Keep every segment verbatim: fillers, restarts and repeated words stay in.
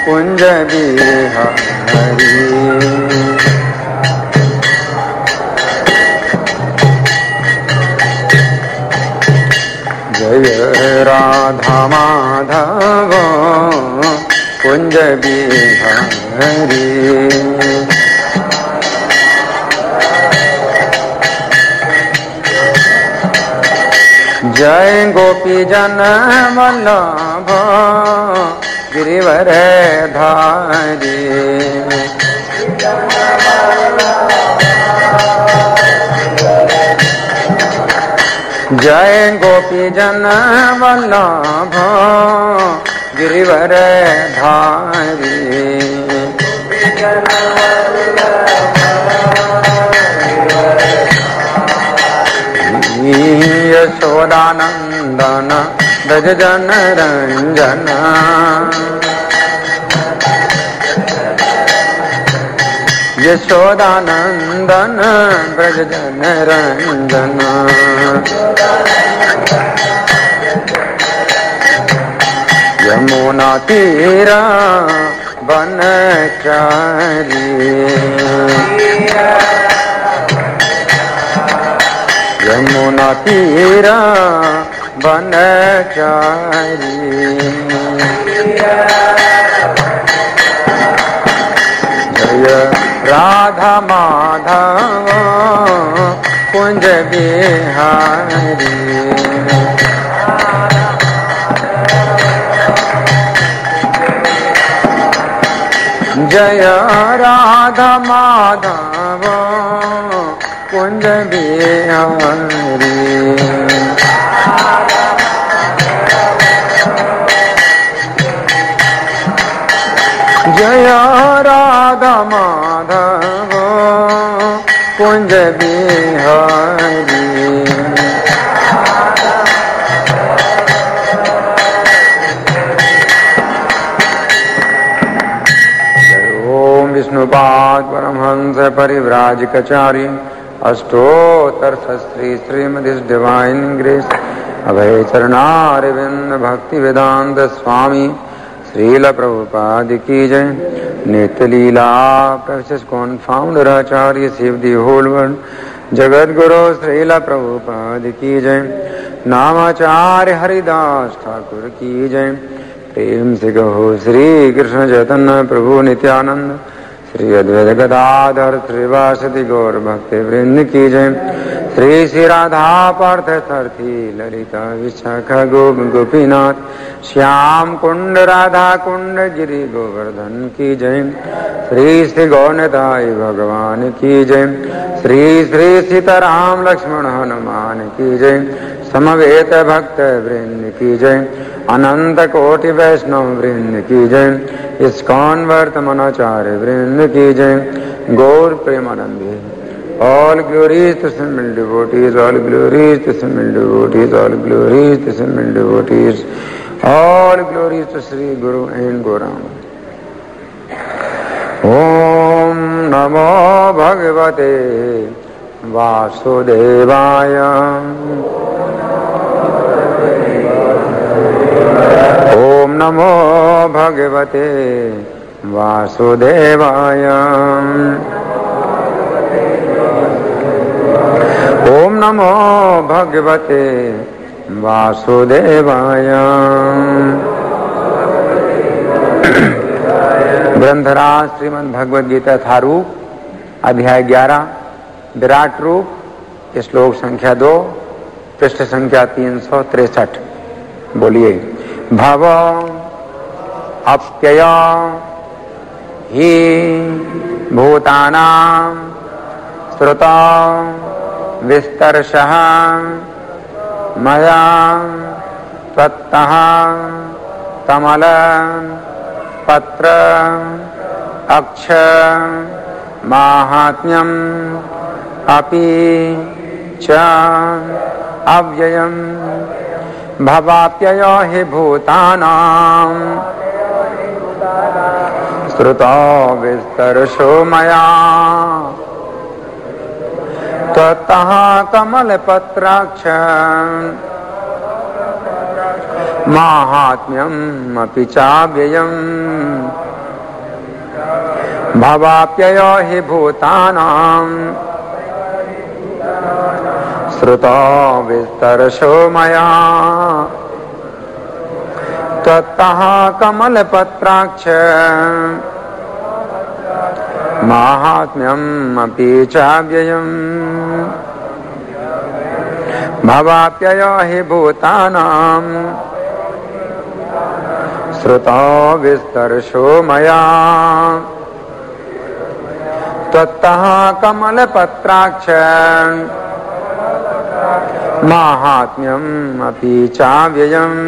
कुंज बिहारी। जय राधा माधव कुंज बिहारी। जय गोपी जन वल्लभ गिरिवर धारी। जय गोपी जन वल्लभ गिरिवर धारी। यशोदानंदन ब्रज जन रंजन। यशोदानंदन ब्रज जन रंजन। यमुना तीरा बनचारी। यमुना तीरा बनचारी। जय राधा माधव कुंज बिहारी। जय राधा माधव कुंज बिहारी। जय राधा माधव कुंज बिहारी। विष्णुपाद परमहंस परिव्राजकाचार्य अष्टोत्तर शास्त्री श्रीमती divine grace Abhay Charanaravinda Bhaktivedanta Swami Srila Prabhupada की जय। नित्य लीला प्रोफेसर कौन फाउंडर आचार्य शिव दी होल वर्ल्ड जगत गुरु श्रील प्रभुपाद की जय। नामाचार्य हरिदास ठाकुर की जय। प्रेम से कहो श्री कृष्ण चैतन्य प्रभु नित्यानंद श्री अद्वैत गदाधर श्रीवासति गौर भक्ति वृंद की जय। श्री श्री राधा पार्थ सारथी ललिता विशाखा गोप गोपीनाथ श्याम कुंड राधा कुंड गिरि गोवर्धन की जय। श्री श्री गौरताई भगवान की जय। श्री श्री सीताराम लक्ष्मण हनुमान की जय। समवेत भक्त वृंद की जय। अनंत कोटि वैष्णव वृंद की जय। इस्कॉन वर्तमानाचार्य वृंद की जय। गौर Premanandi all glories to simple devotees, all glories to simple devotees, all glories to simple devotees, all glories to Sri Guru and Gauranga. Om Namo Bhagavate Vasudevaya. Om Namo Bhagavate Vasudevaya. Om Namo Bhagavate Vasudevaya. ग्रंथराज Shrimad Bhagavad Gita था रूप अध्याय ग्यारह विराट रूप श्लोक संख्या दो पृष्ठ संख्या तीन सौ तिरसठ। बोलिए। भव अप्यय ही भूतानां श्रुता विस्तरशः मया त्वत्तः कमल पत्र अक्ष माहात्म्यम अपि च अव्ययम् भवाप्ययो हि भूतानां श्रुतो विस्तरशो मया त्वत्तः कमलपत्राक्ष माहात्म्यम् अपि चाव्ययम् भवाप्ययो हि भूतानां श्रुतो विस्तरशो मया त्वत्तः कमलपत्राक्ष माहात्म्यम् अपि चाव्ययम् भवाप्ययो हि भूतानां श्रुतो विस्तरशो मया त्वत्तः कमलपत्राक्ष माहात्म्यम् अपि चाव्ययम्।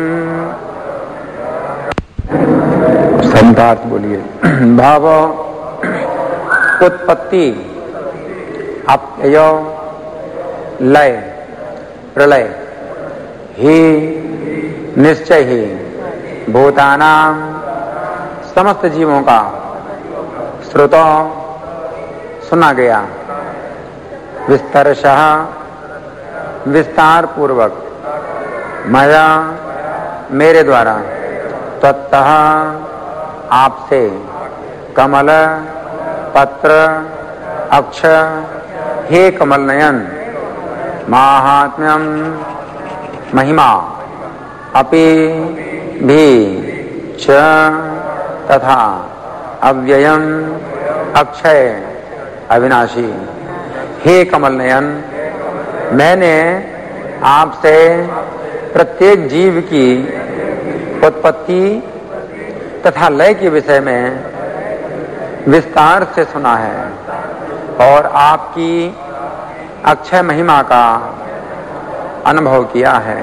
संतार्थ बोलिए। भाव उत्पत्ति, अपव्यय, लय, प्रलय ही निश्चय ही भूतानां समस्त जीवों का श्रुतो सुना गया, विस्तरशः विस्तार पूर्वक, मया मेरे द्वारा, त्वत्तः आपसे, कमल पत्र अक्ष हे कमल नयन, माहात्म्यम महिमा, अपि भी च तथा, अव्ययम अक्षय अविनाशी, हे कमल नयन मैंने आपसे प्रत्येक जीव की उत्पत्ति तथा लय के विषय में विस्तार से सुना है और आपकी अक्षय महिमा का अनुभव किया है।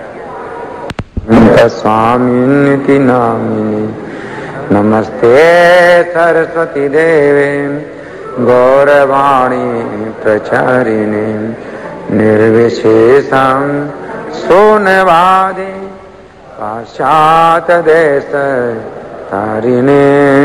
स्वामिनिति नामिनी नमस्ते सरस्वती देवे गौरवाणी प्रचारिणे निर्विशेषं शून्यवादी पाश्चात्य देश तारिणे।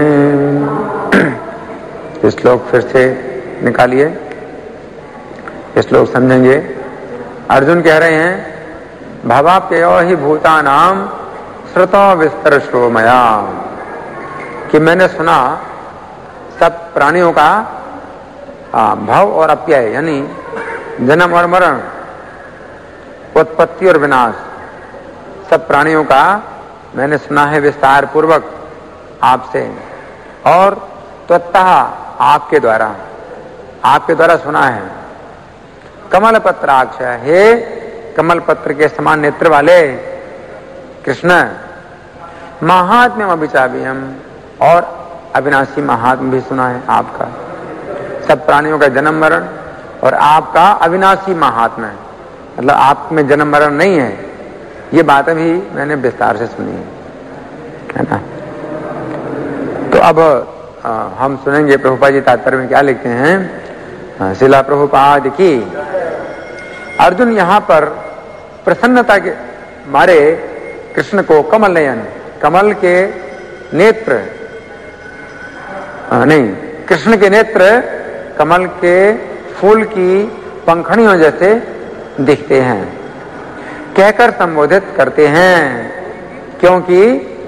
श्लोक फिर से निकालिए, श्लोक समझेंगे। अर्जुन कह रहे हैं भवाप्ययो हि भूतानां श्रुतो विस्तरशो मया, कि मैंने सुना सब प्राणियों का भव और अप्यय यानी जन्म और मरण, उत्पत्ति और विनाश, सब प्राणियों का मैंने सुना है विस्तार पूर्वक आपसे और त्वत्तः आपके द्वारा, आपके द्वारा सुना है। कमल पत्राक्ष, हे कमल पत्र के समान नेत्र वाले कृष्ण, महात्म्यम अभिचाव्यम और अविनाशी महात्म्य भी सुना है आपका, सब प्राणियों का जन्म मरण और आपका अविनाशी महात्म्य, मतलब आप में जन्म मरण नहीं है, ये बातें भी मैंने विस्तार से सुनी है ना। तो अब आ, हम सुनेंगे प्रभुपाद जी तात्पर्य में क्या लिखते हैं। शिला प्रभुपाद की। अर्जुन यहाँ पर प्रसन्नता के मारे कृष्ण को कमल नयन, कमल के नेत्र आ, नहीं कृष्ण के नेत्र कमल के फूल की पंखड़ियों जैसे दिखते हैं, कहकर संबोधित करते हैं, क्योंकि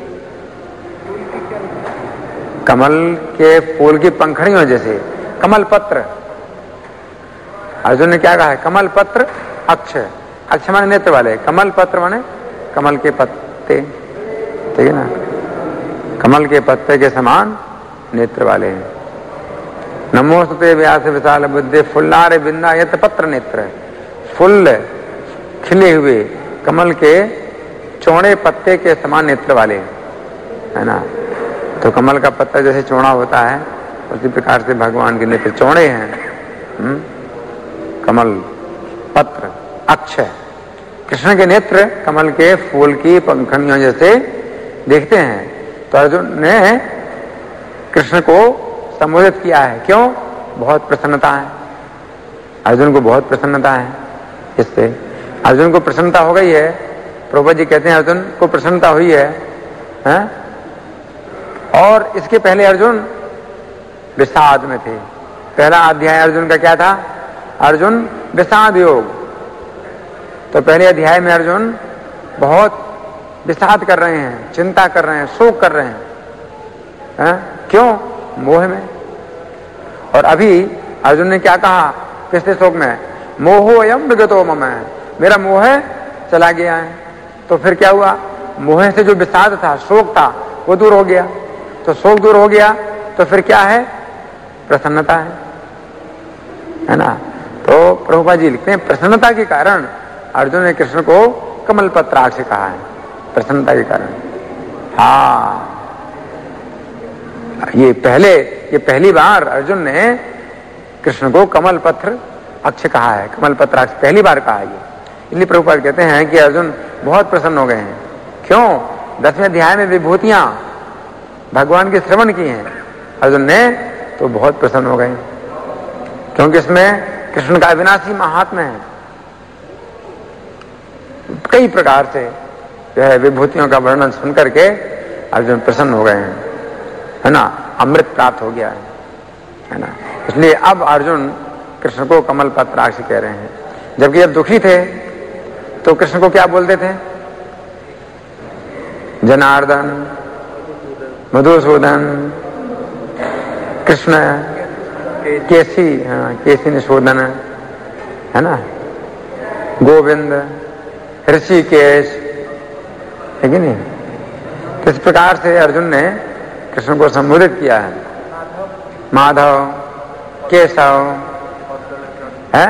कमल के फूल की पंखड़ियों जैसे। कमल पत्र, अर्जुन ने क्या कहा है, कमल पत्र अक्ष, अक्ष माने नेत्र वाले, कमल पत्र माने कमल के पत्ते, ठीक है ना, कमल के पत्ते के समान नेत्र वाले। नमोस्तुते व्यास विशाल बुद्धि फुल्लारे बिंदा यत पत्र नेत्र, फुल खिले हुए कमल के चौड़े पत्ते के समान नेत्र वाले, है ना। तो कमल का पत्ता जैसे चौड़ा होता है उसी प्रकार से भगवान के नेत्र चौड़े हैं। हुँ? कमल पत्र अक्ष, कृष्ण के नेत्र कमल के फूल की पंखड़ियों जैसे दिखते हैं। तो अर्जुन ने कृष्ण को संबोधित किया है, क्यों, बहुत प्रसन्नता है, अर्जुन को बहुत प्रसन्नता है। इससे अर्जुन को प्रसन्नता हो गई है, प्रभुपाद जी कहते हैं अर्जुन को प्रसन्नता हुई है, है? और इसके पहले अर्जुन विषाद में थे। पहला अध्याय अर्जुन का क्या था, अर्जुन विषाद योग। तो पहले अध्याय में अर्जुन बहुत विषाद कर रहे हैं, चिंता कर रहे हैं, शोक कर रहे हैं, हैं? क्यों? मोह में। और अभी अर्जुन ने क्या कहा पिछले श्लोक में? मोहो अयम विगतो मम, मेरा मोह चला गया है। तो फिर क्या हुआ? मोह से जो विषाद था, शोक था, वो दूर हो गया। तो शोक दूर हो गया तो फिर क्या है? प्रसन्नता है, है ना। तो प्रभुपाद जी लिखते हैं प्रसन्नता के कारण अर्जुन ने कृष्ण को कमल पत्राक्ष से कहा है, प्रसन्नता के कारण। हाँ, ये पहले ये पहली बार अर्जुन ने कृष्ण को कमल पत्र अक्ष कहा है, कमल पत्राक्ष पहली बार कहा है ये। इसलिए प्रभुपाद कहते हैं कि अर्जुन बहुत प्रसन्न हो गए हैं। क्यों? दसवें अध्याय में विभूतियां भगवान के श्रवण की हैं अर्जुन ने, तो बहुत प्रसन्न हो गए, क्योंकि इसमें कृष्ण का अविनाशी महात्म्य है। कई प्रकार से जो है विभूतियों का वर्णन सुन करके अर्जुन प्रसन्न हो गए हैं, है ना। अमृत प्राप्त हो गया है, है ना। इसलिए अब अर्जुन कृष्ण को कमल पत्राक्ष कह रहे हैं। जबकि जब दुखी थे तो कृष्ण को क्या बोलते थे? जनार्दन, मधुसूदन, कृष्ण, केसी, हाँ, केसी निशोधन, है ना, गोविंद, ऋषिकेश, है कि नहीं। तो इस प्रकार से अर्जुन ने कृष्ण को संबोधित किया है। माधव, केशव, है,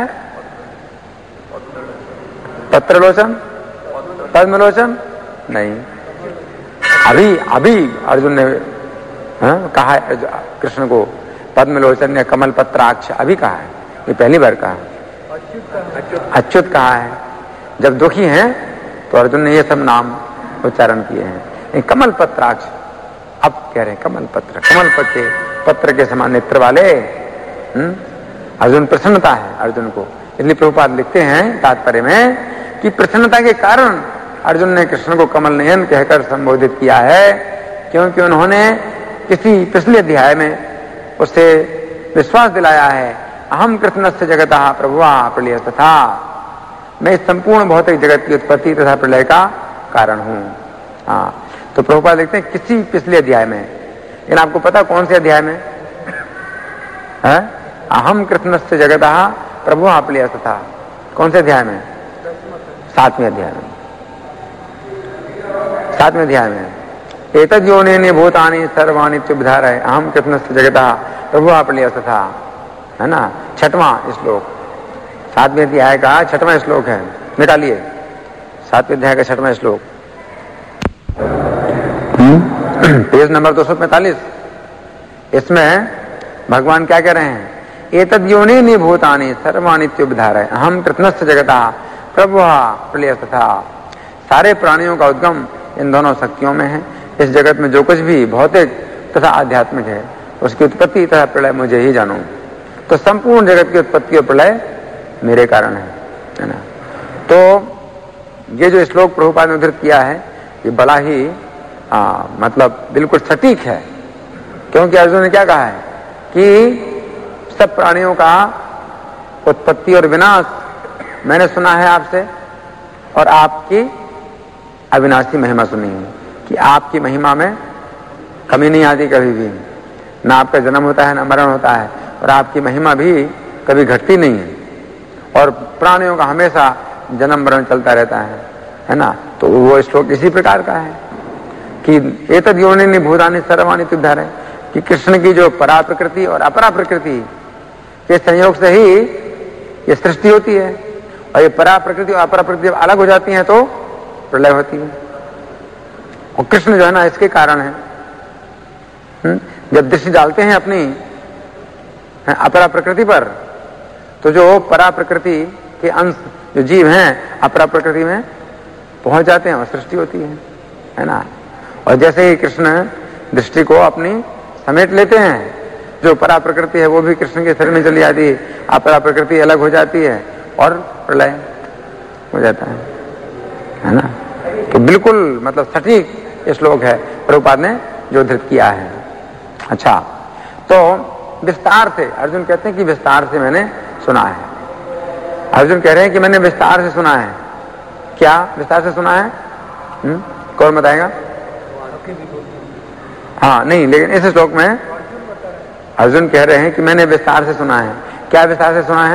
पत्रलोचन, पद्मलोचन नहीं। अभी अभी अर्जुन ने हाँ, कहा है कृष्ण को पद्मलोचन या कमल पत्राक्ष, अभी कहा है, ये पहली बार कहा है। अच्युत कहा है। जब दुखी हैं तो अर्जुन ने ये सब नाम उच्चारण किए हैं। कमल पत्राक्ष अब कह रहे हैं कमल पत्र, कमल पत्र पत्र के समान नेत्र वाले। हुँ? अर्जुन प्रसन्नता है अर्जुन को। इसलिए प्रभुपाद लिखते हैं तात्पर्य में कि प्रसन्नता के कारण अर्जुन ने कृष्ण को कमल नयन कहकर संबोधित किया है, क्योंकि उन्होंने किसी पिछले अध्याय में उससे विश्वास दिलाया है, अहम कृष्णस्य जगतः प्रभुआ प्रलय तथा, मैं इस संपूर्ण भौतिक जगत की उत्पत्ति तथा प्रलय का कारण हूं। हाँ, तो प्रभुपाद लिखते हैं किसी पिछले अध्याय में। लेकिन आपको पता कौन से अध्याय में है? अहम कृष्णस्य जगतः प्रभुआ प्रलय तथा, कौन से अध्याय में? सातवें अध्याय में। सातवें अध्याय में एतद् योनिनि भूतानि सर्वाणि इत्युपधारय अहम कृष्णस्य जगतः प्रभुआ प्रलय तथा, है ना, छठवां श्लोक, सातवें अध्याय का छठवां श्लोक है। निकालिए सातवें अध्याय का छठवां श्लोक, पेज नंबर दो सौ पैंतालीस। इसमें भगवान क्या कह रहे हैं? एतद् योनिनि भूतानि सर्वाणि इत्युपधारय अहम कृष्णस्य जगतः प्रभुआ प्रलय तथा, सारे प्राणियों का उद्गम इन दोनों शक्तियों में है। इस जगत में जो कुछ भी भौतिक तथा आध्यात्मिक है उसकी उत्पत्ति तथा प्रलय मुझे ही जानो। तो संपूर्ण जगत की उत्पत्ति और प्रलय मेरे कारण है, है ना। तो ये जो श्लोक प्रभुपाद ने उद्धृत किया है ये बड़ा ही आ, मतलब बिल्कुल सटीक है, क्योंकि अर्जुन ने क्या कहा है कि सब प्राणियों का उत्पत्ति और विनाश मैंने सुना है आपसे, और आपकी अविनाशी महिमा सुनी है कि आपकी महिमा में कमी नहीं आती कभी भी, ना आपका जन्म होता है ना मरण होता है, और आपकी महिमा भी कभी घटती नहीं है, और प्राणियों का हमेशा जन्म मरण चलता रहता है, है ना। तो वो श्लोक इसी प्रकार का है कि एतद् योनिनि भूतानि सर्वाणि इत्युपधारय, कि कृष्ण की जो परा प्रकृति और अपरा प्रकृति के संयोग से ही ये सृष्टि होती है, और ये परा प्रकृति और अपरा प्रकृति जब अलग हो जाती है तो प्रलय होती है। और कृष्ण जो है ना इसके कारण है। हुँ? जब दृष्टि डालते हैं अपनी अपरा प्रकृति पर, तो जो परा प्रकृति के अंश जो जीव हैं अपरा प्रकृति में पहुंच जाते हैं और सृष्टि होती है, है ना। और जैसे ही कृष्ण दृष्टि को अपनी समेट लेते हैं, जो परा प्रकृति है वो भी कृष्ण के शरीर में चली जाती है, अपरा प्रकृति अलग हो जाती है और प्रलय हो जाता है, है ना। तो बिल्कुल मतलब सटीक ये श्लोक है प्रभुपाद ने जो उद्धृत किया है। अच्छा, तो विस्तार से अर्जुन कहते हैं कि विस्तार से मैंने सुना है। अर्जुन कह रहे हैं कि मैंने विस्तार से सुना है। क्या विस्तार से सुना है? हुँ? कौन बताएगा? हाँ नहीं, लेकिन इस श्लोक में अर्जुन कह रहे हैं कि मैंने विस्तार से सुना है। क्या विस्तार से सुना है?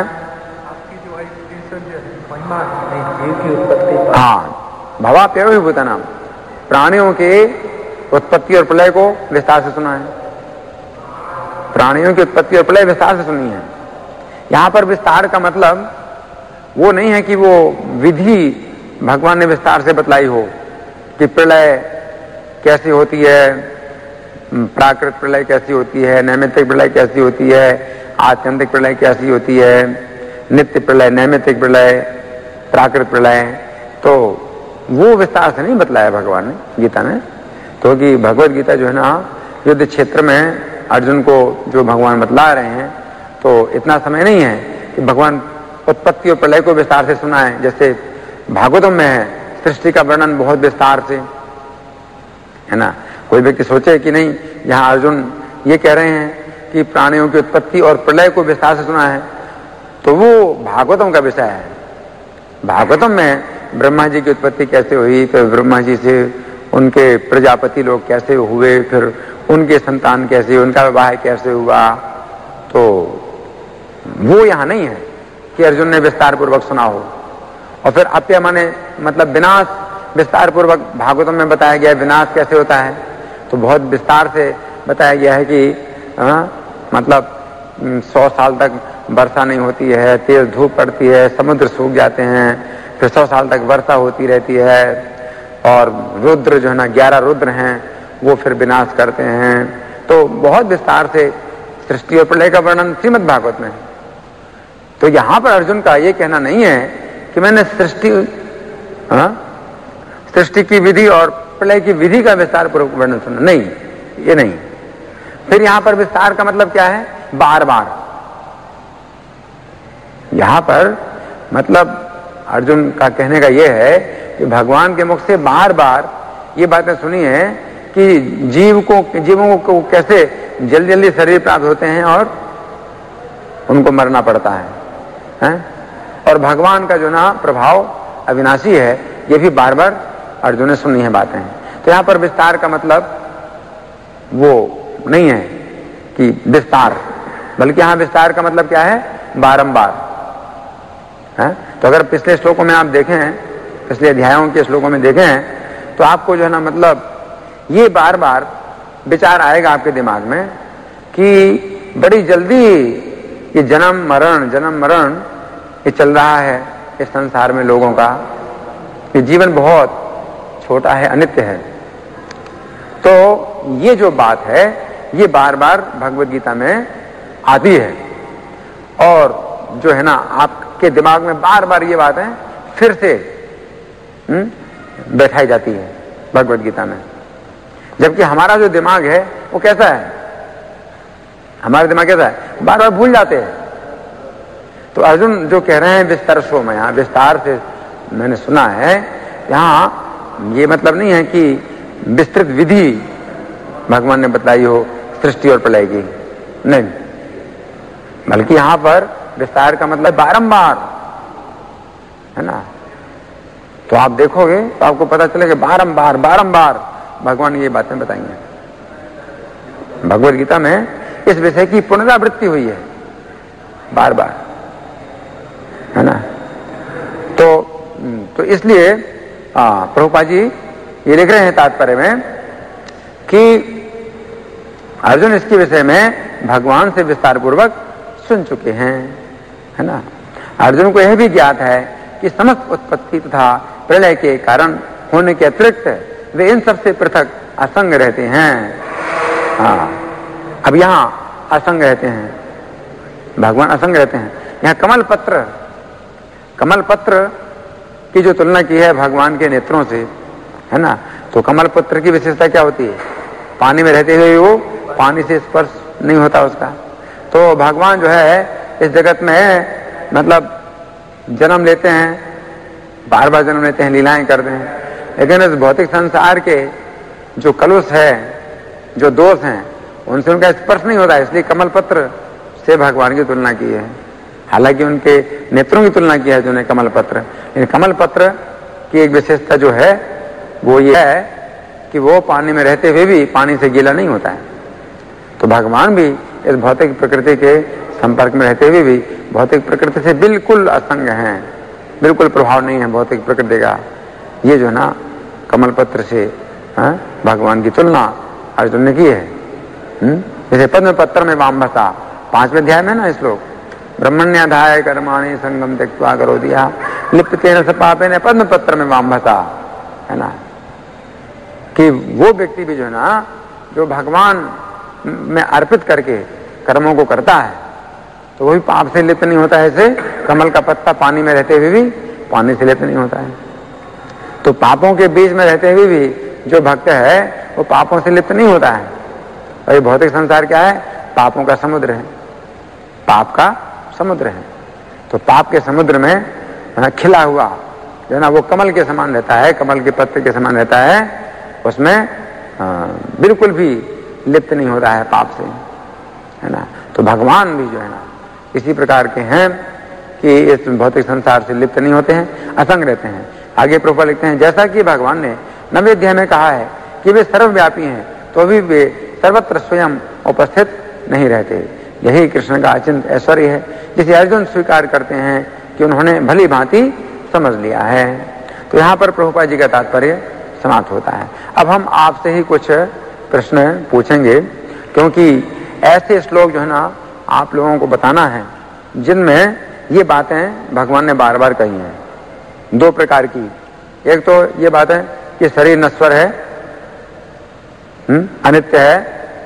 हाँ, भवाप्यय विभूतानाम, प्राणियों के उत्पत्ति और प्रलय को विस्तार से सुना है। प्राणियों की उत्पत्ति और प्रलय विस्तार से सुनी है। यहां पर विस्तार का मतलब वो नहीं है कि वो विधि भगवान ने विस्तार से बतलाई हो कि प्रलय कैसी होती है, प्राकृत प्रलय कैसी होती है, नैमित्तिक प्रलय कैसी होती है, आत्यंतिक प्रलय कैसी होती है, नित्य प्रलय, नैमित्तिक प्रलय, प्राकृत प्रलय। तो वो विस्तार से नहीं बतलाया भगवान ने गीता में। तो कि भगवत गीता जो है ना, युद्ध क्षेत्र में अर्जुन को जो भगवान बतला रहे हैं, तो इतना समय नहीं है कि भगवान उत्पत्ति और प्रलय को विस्तार से सुना है। जैसे भागवतम में है, सृष्टि का वर्णन बहुत विस्तार से है ना। कोई व्यक्ति सोचे कि नहीं, यहाँ अर्जुन ये कह रहे हैं कि प्राणियों की उत्पत्ति और प्रलय को विस्तार से सुना है, तो वो भागवतम का विषय है। भागवतम में ब्रह्मा जी की उत्पत्ति कैसे हुई, फिर ब्रह्मा जी से उनके प्रजापति लोग कैसे हुए, फिर उनके संतान कैसे, उनका विवाह कैसे हुआ, तो वो यहाँ नहीं है कि अर्जुन ने विस्तार पूर्वक सुना हो। और फिर अप्य माने मतलब विनाश, विस्तार पूर्वक भागवतम में बताया गया है विनाश कैसे होता है, तो बहुत विस्तार से बताया गया है कि आ, मतलब सौ साल तक वर्षा नहीं होती है, तेज धूप पड़ती है, समुद्र सूख जाते हैं, फिर सौ साल तक वर्षा होती रहती है, और रुद्र जो है ना, ग्यारह रुद्र हैं, वो फिर विनाश करते हैं। तो बहुत विस्तार से सृष्टि और प्रलय का वर्णन श्रीमद् भागवत में। तो यहां पर अर्जुन का ये कहना नहीं है कि मैंने सृष्टि सृष्टि की विधि और प्रलय की विधि का विस्तार पूर्वक वर्णन सुना, नहीं, ये नहीं। फिर यहां पर विस्तार का मतलब क्या है? बार बार। यहां पर मतलब अर्जुन का कहने का यह है कि भगवान के मुख से बार बार ये बातें सुनी है कि जीव को जीवों को कैसे जल्दी जल्दी शरीर प्राप्त होते हैं और उनको मरना पड़ता है, हैं? और भगवान का जो ना प्रभाव अविनाशी है, ये भी बार बार अर्जुन ने सुनी है बातें। तो यहां पर विस्तार का मतलब वो नहीं है कि विस्तार, बल्कि यहां विस्तार का मतलब क्या है? बारंबार, है? तो अगर पिछले श्लोकों में आप देखें, पिछले अध्यायों के श्लोकों में देखें, तो आपको जो है ना मतलब ये बार बार विचार आएगा आपके दिमाग में कि बड़ी जल्दी ये जन्म मरण जन्म मरण ये चल रहा है इस संसार में लोगों का, ये जीवन बहुत छोटा है, अनित्य है। तो ये जो बात है ये बार बार भगवत गीता में आती है, और जो है ना आपके दिमाग में बार बार ये बातें फिर से हम्म बैठाई जाती है भगवत गीता में। जबकि हमारा जो दिमाग है वो कैसा है? हमारा दिमाग कैसा है? बार बार भूल जाते हैं। तो अर्जुन जो कह रहे हैं विस्तार सो में, यहाँ विस्तार से मैंने सुना है, यहाँ ये मतलब नहीं है कि विस्तृत विधि भगवान ने बताई हो सृष्टि और प्रलय की, नहीं, बल्कि यहां पर विस्तार का मतलब बारंबार, है ना। तो आप देखोगे तो आपको पता चलेगा बारंबार बारंबार भगवान ये बातें बताएंगे। भगवत गीता में इस विषय की पुनरावृत्ति हुई है बार बार, है ना। तो तो इसलिए प्रभुपाद जी ये लिख रहे हैं तात्पर्य में कि अर्जुन इसके विषय में भगवान से विस्तार पूर्वक सुन चुके हैं, है ना। अर्जुन को यह भी ज्ञात है कि समस्त उत्पत्ति तथा प्रलय के कारण होने के अतिरिक्त वे इन सबसे पृथक असंग रहते हैं। हाँ, अब यहाँ असंग रहते हैं, भगवान असंग रहते हैं। यहाँ कमल पत्र कमल पत्र की जो तुलना की है भगवान के नेत्रों से, है ना। तो कमल पत्र की विशेषता क्या होती है? पानी में रहते हुए वो पानी से स्पर्श नहीं होता उसका। तो भगवान जो है इस जगत में मतलब जन्म लेते हैं, बार बार जन्म लेते हैं, लीलाएं करते हैं, लेकिन इस भौतिक संसार के जो कलुष है, जो दोष हैं, उनसे उनका स्पर्श नहीं होता। इसलिए कमल पत्र से भगवान की तुलना की है। हालांकि उनके नेत्रों की तुलना की है जो ने कमल पत्र। लेकिन कमल पत्र की एक विशेषता जो है वो ये है कि वो पानी में रहते हुए भी पानी से गीला नहीं होता है। तो भगवान भी इस भौतिक प्रकृति के संपर्क में रहते हुए भी भौतिक प्रकृति से बिल्कुल असंग हैं, बिल्कुल प्रभाव नहीं है भौतिक प्रकृति का। ये जो है ना कमल पत्र से हा? भगवान की तुलना अर्जुन ने की है। हुँ? जैसे पद्म पत्र में वामभसा, पांचवें अध्याय में ना श्लोक, ब्रह्मण्याधाय कर्माणि संगम त्यक्त्वा करो दिया लिप्तेन स पापेन पद्म पत्र में वामभसा, है ना, कि वो व्यक्ति भी जो है ना जो भगवान में अर्पित करके कर्मों को करता है तो वो भी पाप से लिप्त नहीं होता है। ऐसे कमल का पत्ता पानी में रहते हुए भी पानी से लिप्त नहीं होता है। तो पापों के बीच में रहते हुए भी जो भक्त है वो पापों से लिप्त नहीं होता है। और ये भौतिक संसार क्या है? पापों का समुद्र है, पाप का समुद्र है। तो पाप के समुद्र में खिला हुआ जो है ना वो कमल के समान रहता है, कमल के पत्ते के समान रहता है, उसमें आ, बिल्कुल भी लिप्त नहीं होता है पाप से, है ना। तो भगवान भी जो है ना इसी प्रकार के हैं कि इस भौतिक संसार से लिप्त नहीं होते हैं, असंग रहते हैं। आगे प्रभुपाद लिखते हैं, जैसा कि भगवान ने नवें अध्याय में कहा है कि वे सर्वव्यापी हैं तो भी वे सर्वत्र स्वयं उपस्थित नहीं रहते। यही कृष्ण का अचिंत ऐश्वर्य है जिसे अर्जुन स्वीकार करते हैं कि उन्होंने भली भांति समझ लिया है। तो यहाँ पर प्रभुपाद जी का तात्पर्य समाप्त होता है। अब हम आपसे ही कुछ प्रश्न पूछेंगे, क्योंकि ऐसे श्लोक जो है ना आप लोगों को बताना है जिनमें ये बातें भगवान ने बार बार कही हैं, दो प्रकार की। एक तो ये बात है कि शरीर नश्वर है, अनित्य है,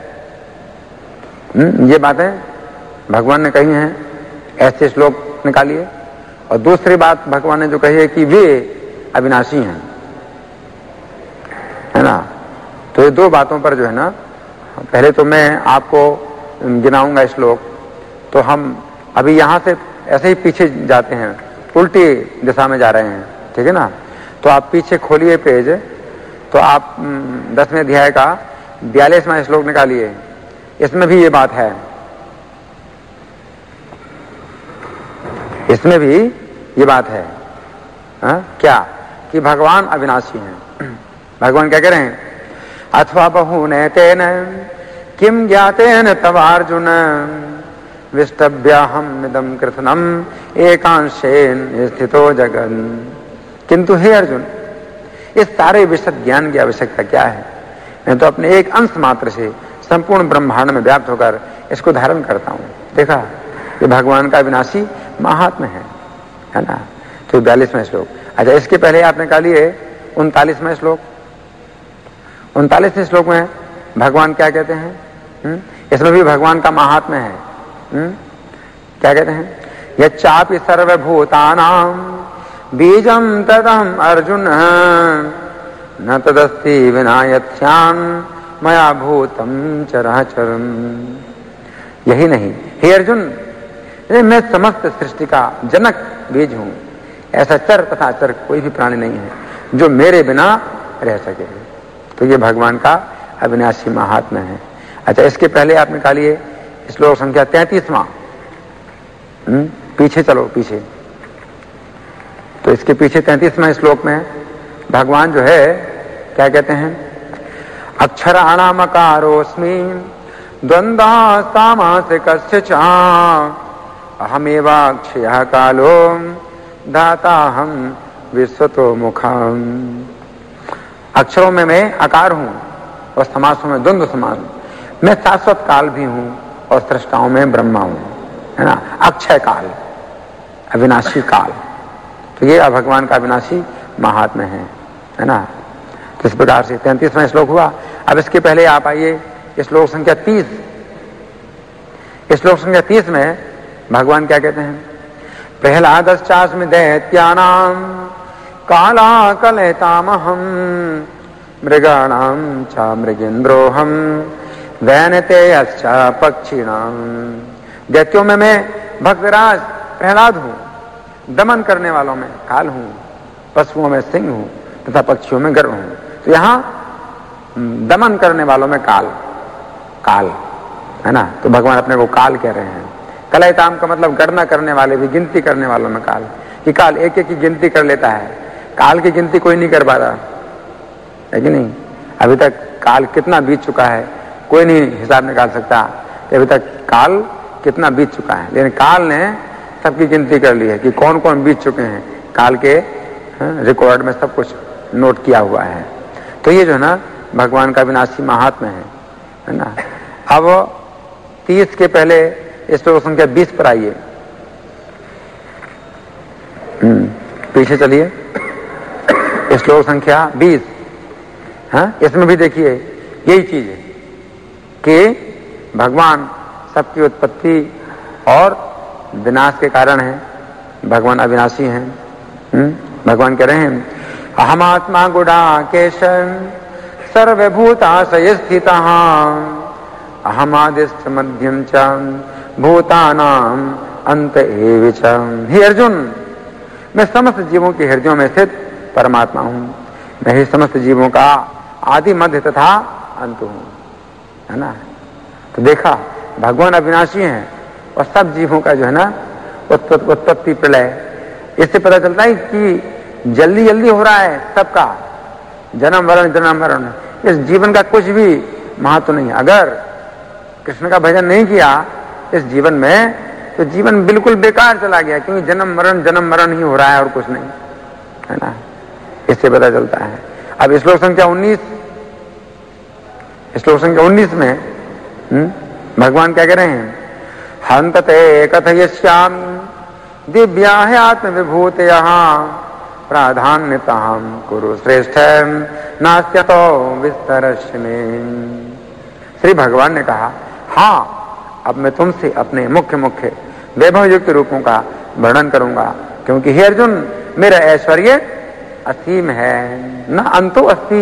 हुँ? ये बातें भगवान ने कही हैं, ऐसे श्लोक निकालिए। और दूसरी बात भगवान ने जो कही है कि वे अविनाशी हैं, है ना। तो ये दो बातों पर जो है ना, पहले तो मैं आपको गिनाऊंगा श्लोक, तो हम अभी यहां से ऐसे ही पीछे जाते हैं, उल्टी दिशा में जा रहे हैं, ठीक है ना। तो आप पीछे खोलिए पेज, तो आप दसवें अध्याय का बयालीसवां श्लोक निकालिए। इसमें भी ये बात है, इसमें भी ये बात है, हा? क्या कि भगवान अविनाशी हैं। भगवान क्या कह रहे हैं? अथवा बहुने तेन किम ज्ञातेन तवार्जुन विष्टभ्याहम इदं कृत्स्नम एकांशेन स्थितो जगन। किंतु हे अर्जुन, इस सारे विशद ज्ञान की आवश्यकता क्या है? मैं तो अपने एक अंश मात्र से संपूर्ण ब्रह्मांड में व्याप्त होकर इसको धारण करता हूं। देखा, ये भगवान का अविनाशी महात्म्य है, है ना। तो बयालीसवां श्लोक। अच्छा, इसके पहले आपने कहा लिए उनतालीसवां श्लोक। उनतालीसवें श्लोक में भगवान क्या कहते हैं? हुँ? इसमें भी भगवान का महात्म्य है। हुँ? क्या कहते हैं? यच्चापि सर्वभूतानां बीजं तदहं अर्जुन न तदस्ति विना यत्स्याम मया भूतम चराचरम। यही नहीं, हे अर्जुन, मैं समस्त सृष्टि का जनक बीज हूं। ऐसा चर तथा अचर कोई भी प्राणी नहीं है जो मेरे बिना रह सके। तो ये भगवान का अविनाशी महात्म्य है। अच्छा, इसके पहले आप निकालिए श्लोक संख्या तैंतीसवां। पीछे चलो, पीछे। तो इसके पीछे तैंतीसवां श्लोक में भगवान जो है क्या कहते हैं? अक्षराणामकारोऽस्मि द्वंद्वा सामासिकस्य च अहमेवाक्षयः कालो धाताहं विश्वतो मुखम्। अक्षरों में मैं आकार हूं और समासों में द्वंद्व समास। मैं शाश्वत काल भी हूं और सृष्टाओं में ब्रह्मा हूं, है ना। अक्षय काल, अविनाशी काल। तो ये भगवान का अविनाशी महात्म्य है, है ना। तो इस प्रकार से तैंतीसवां श्लोक हुआ। अब इसके पहले आप आइए श्लोक संख्या तीस। श्लोक संख्या तीस में भगवान क्या कहते हैं? प्रहलादश्चास्मि दैत्यानां काला कलयतामहं मृगाणां च मृगेन्द्रोऽहं वैनतेयश्च पक्षिणां। दैत्यों में मैं भक्तराज प्रहलाद हूं, दमन करने वालों में काल हूं, पशुओं में सिंह हूं तथा पक्षियों में गरुड़ हूं। तो यहां दमन करने वालों में काल, काल, है ना। तो भगवान अपने को काल कह रहे हैं। कलयताम का मतलब गणना करने वाले भी, गिनती करने वालों में काल, कि काल एक एक की गिनती कर लेता है। काल की गिनती कोई नहीं कर पा रहा है कि नहीं? अभी तक काल कितना बीत चुका है कोई नहीं हिसाब निकाल सकता कि अभी तक काल कितना बीत चुका है, लेकिन काल ने सबकी गिनती कर ली है कि कौन कौन बीत चुके हैं। काल के रिकॉर्ड में सब कुछ नोट किया हुआ है। तो ये जो है ना भगवान का विनाशी महात्म्य है, है ना। अब तीस के पहले श्लोक संख्या बीस पर आइए, पीछे चलिए, श्लोक संख्या बीस। हाँ, इसमें भी देखिए यही चीज है कि भगवान सबकी उत्पत्ति और विनाश के कारण है, भगवान अविनाशी हैं। भगवान कह रहे हैं अहमात्मा गुडाकेशं सर्वभूताशय स्थितः अहमादिश्च मध्यम च भूतानां अंत एव च। हे अर्जुन, मैं समस्त जीवों के हृदयों में स्थित परमात्मा हूं, मैं ही समस्त जीवों का आदि मध्य तथा अंत हूं, है ना। तो देखा भगवान अविनाशी हैं और सब जीवों का जो है ना उत्पत्ति प्रलय, इससे पता चलता है कि जल्दी जल्दी हो रहा है सबका जन्म मरण जन्म मरण। इस जीवन का कुछ भी महत्व नहीं है। अगर कृष्ण का भजन नहीं किया इस जीवन में तो जीवन बिल्कुल बेकार चला गया, क्योंकि जन्म मरण जन्म मरण ही हो रहा है और कुछ नहीं, है ना। इससे पता चलता है। अब श्लोक संख्या उन्नीस, श्लोक संख्या उन्नीस में हुँ? भगवान क्या कह रहे हैं, हंतते कथयिष्याम दिव्या है आत्म विभूत यहाँ प्राधान्यताम कुरु श्रेष्ठ नास्त्यतो विस्तरस्य में। श्री भगवान ने कहा, हाँ अब मैं तुमसे अपने मुख्य मुख्य वैभव युक्त रूपों का वर्णन करूंगा, क्योंकि हे अर्जुन मेरा ऐश्वर्य असीम है, न अंतो अस्ति।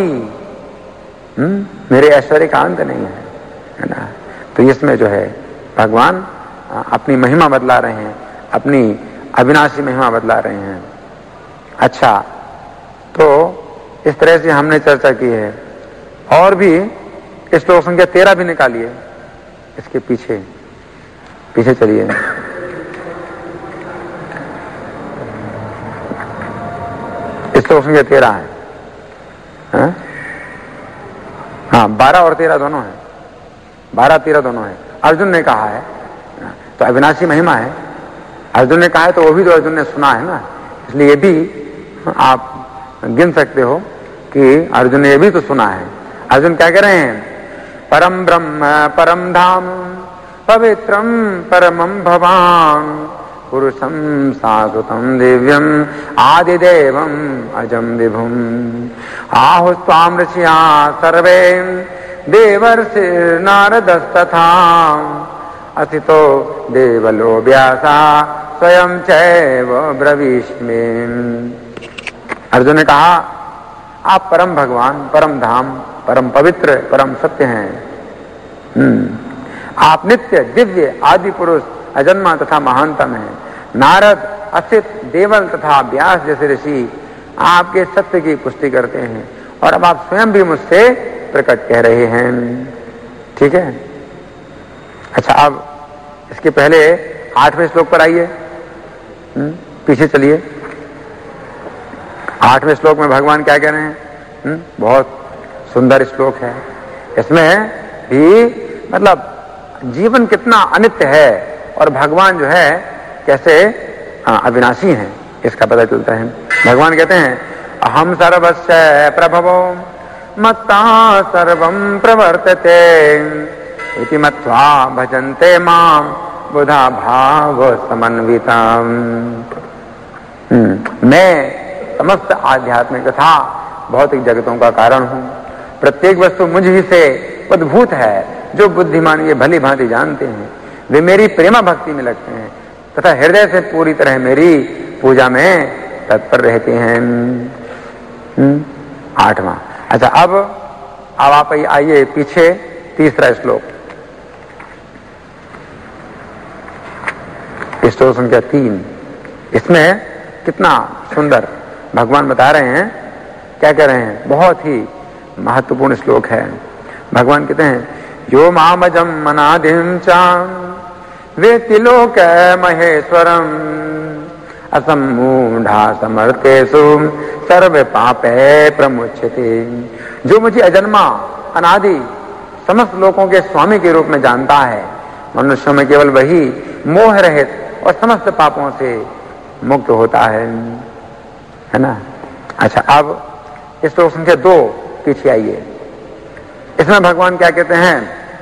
मेरे ऐश्वर्य का अंत नहीं है, है ना। तो इसमें जो है भगवान अपनी महिमा बदला रहे हैं, अपनी अविनाशी महिमा बदला रहे हैं। अच्छा, तो इस तरह से हमने चर्चा की है। और भी श्लोक संख्या तेरह भी निकालिए, इसके पीछे पीछे चलिए। श्लोक संख्या तेरह है, है? हाँ, बारह और तेरह दोनों है, बारह तेरह दोनों है। अर्जुन ने कहा है तो अविनाशी महिमा है, अर्जुन ने कहा है तो वो भी तो अर्जुन ने सुना है ना, इसलिए ये भी आप गिन सकते हो कि अर्जुन ने ये भी तो सुना है। अर्जुन क्या कह रहे हैं, परम ब्रह्म परम धाम पवित्रम परमं भवान पुरुषम शाश्वतम दिव्यम आदिदेवम अजम विभुम आहुस्त्वाम ऋषिया सर्वे देवर्षि नारदस्तथा असितो देवलो व्यासा स्वयं चैव ब्रवीष्मि। अर्जुन ने कहा, आप परम भगवान, परम धाम, परम पवित्र, परम सत्य हैं। हम्म आप नित्य दिव्य आदि पुरुष अजन्मा तथा महानतम है। नारद, असित, देवल तथा व्यास जैसे ऋषि आपके सत्य की पुष्टि करते हैं और अब आप स्वयं भी मुझसे प्रकट कह रहे हैं। ठीक है। अच्छा, अब इसके पहले आठवें श्लोक पर आइए, पीछे चलिए। आठवें श्लोक में भगवान क्या कह रहे हैं, हुँ? बहुत सुंदर श्लोक है। इसमें भी मतलब जीवन कितना अनित्य है और भगवान जो है कैसे हाँ, अविनाशी हैं, इसका पता चलता है। भगवान कहते हैं, अहम सर्वस्य प्रभवो मत्ता सर्वं प्रवर्तते इति मत्वा भजन्ते मां बुधा भाव समन्वितम्। मैं समस्त आध्यात्मिक तथा भौतिक जगतों का कारण हूँ। प्रत्येक वस्तु मुझ ही से उद्भूत है। जो बुद्धिमान ये भली भांति जानते हैं वे मेरी प्रेमा भक्ति में लगते हैं तथा हृदय से पूरी तरह मेरी पूजा में तत्पर रहते हैं। आठवां। अच्छा, अब अब आप आइए पीछे, तीसरा श्लोक, श्लोक संख्या तीन। इसमें कितना सुंदर भगवान बता रहे हैं, क्या कह रहे हैं, बहुत ही महत्वपूर्ण श्लोक है। भगवान कहते हैं, यो मामजम मनादिम चाम वेति लोक महेश्वरम असमूढ़ा समर्थेषु सर्व पापे प्रमुच्यते। जो मुझे अजन्मा अनादि समस्त लोकों के स्वामी के रूप में जानता है, मनुष्यों में केवल वही मोह रहित और समस्त पापों से मुक्त होता है, है ना। अच्छा, अब इस श्लोक संख्या दो पीछे आइए। इसमें भगवान क्या कहते हैं?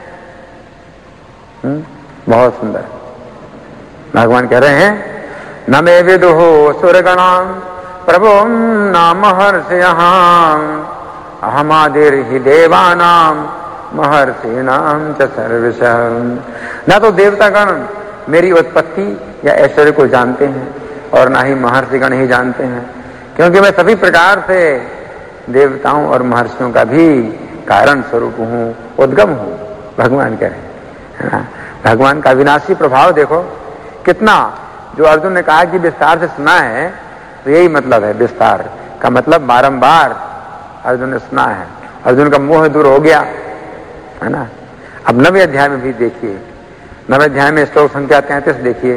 हुँ? बहुत सुंदर भगवान कह रहे हैं, न मे विदुहो सुरगणां प्रभुं नाम हर्षयहां अहमादिर ही देवानां महर्षिणां च सर्वशः। न तो देवतागण मेरी उत्पत्ति या ऐश्वर्य को जानते हैं और ना ही महर्षिगण ही जानते हैं, क्योंकि मैं सभी प्रकार से देवताओं और महर्षियों का भी कारण स्वरूप हूँ, उद्गम हूँ। भगवान कह रहे हैं ना, भगवान का विनाशी प्रभाव देखो कितना। जो अर्जुन ने कहा कि विस्तार से सुना है, तो यही मतलब है, विस्तार का मतलब बारंबार अर्जुन ने सुना है, अर्जुन का मोह दूर हो गया, है ना। अब नवे अध्याय में भी देखिए, नवे अध्याय में श्लोक संख्या तैंतीस देखिए,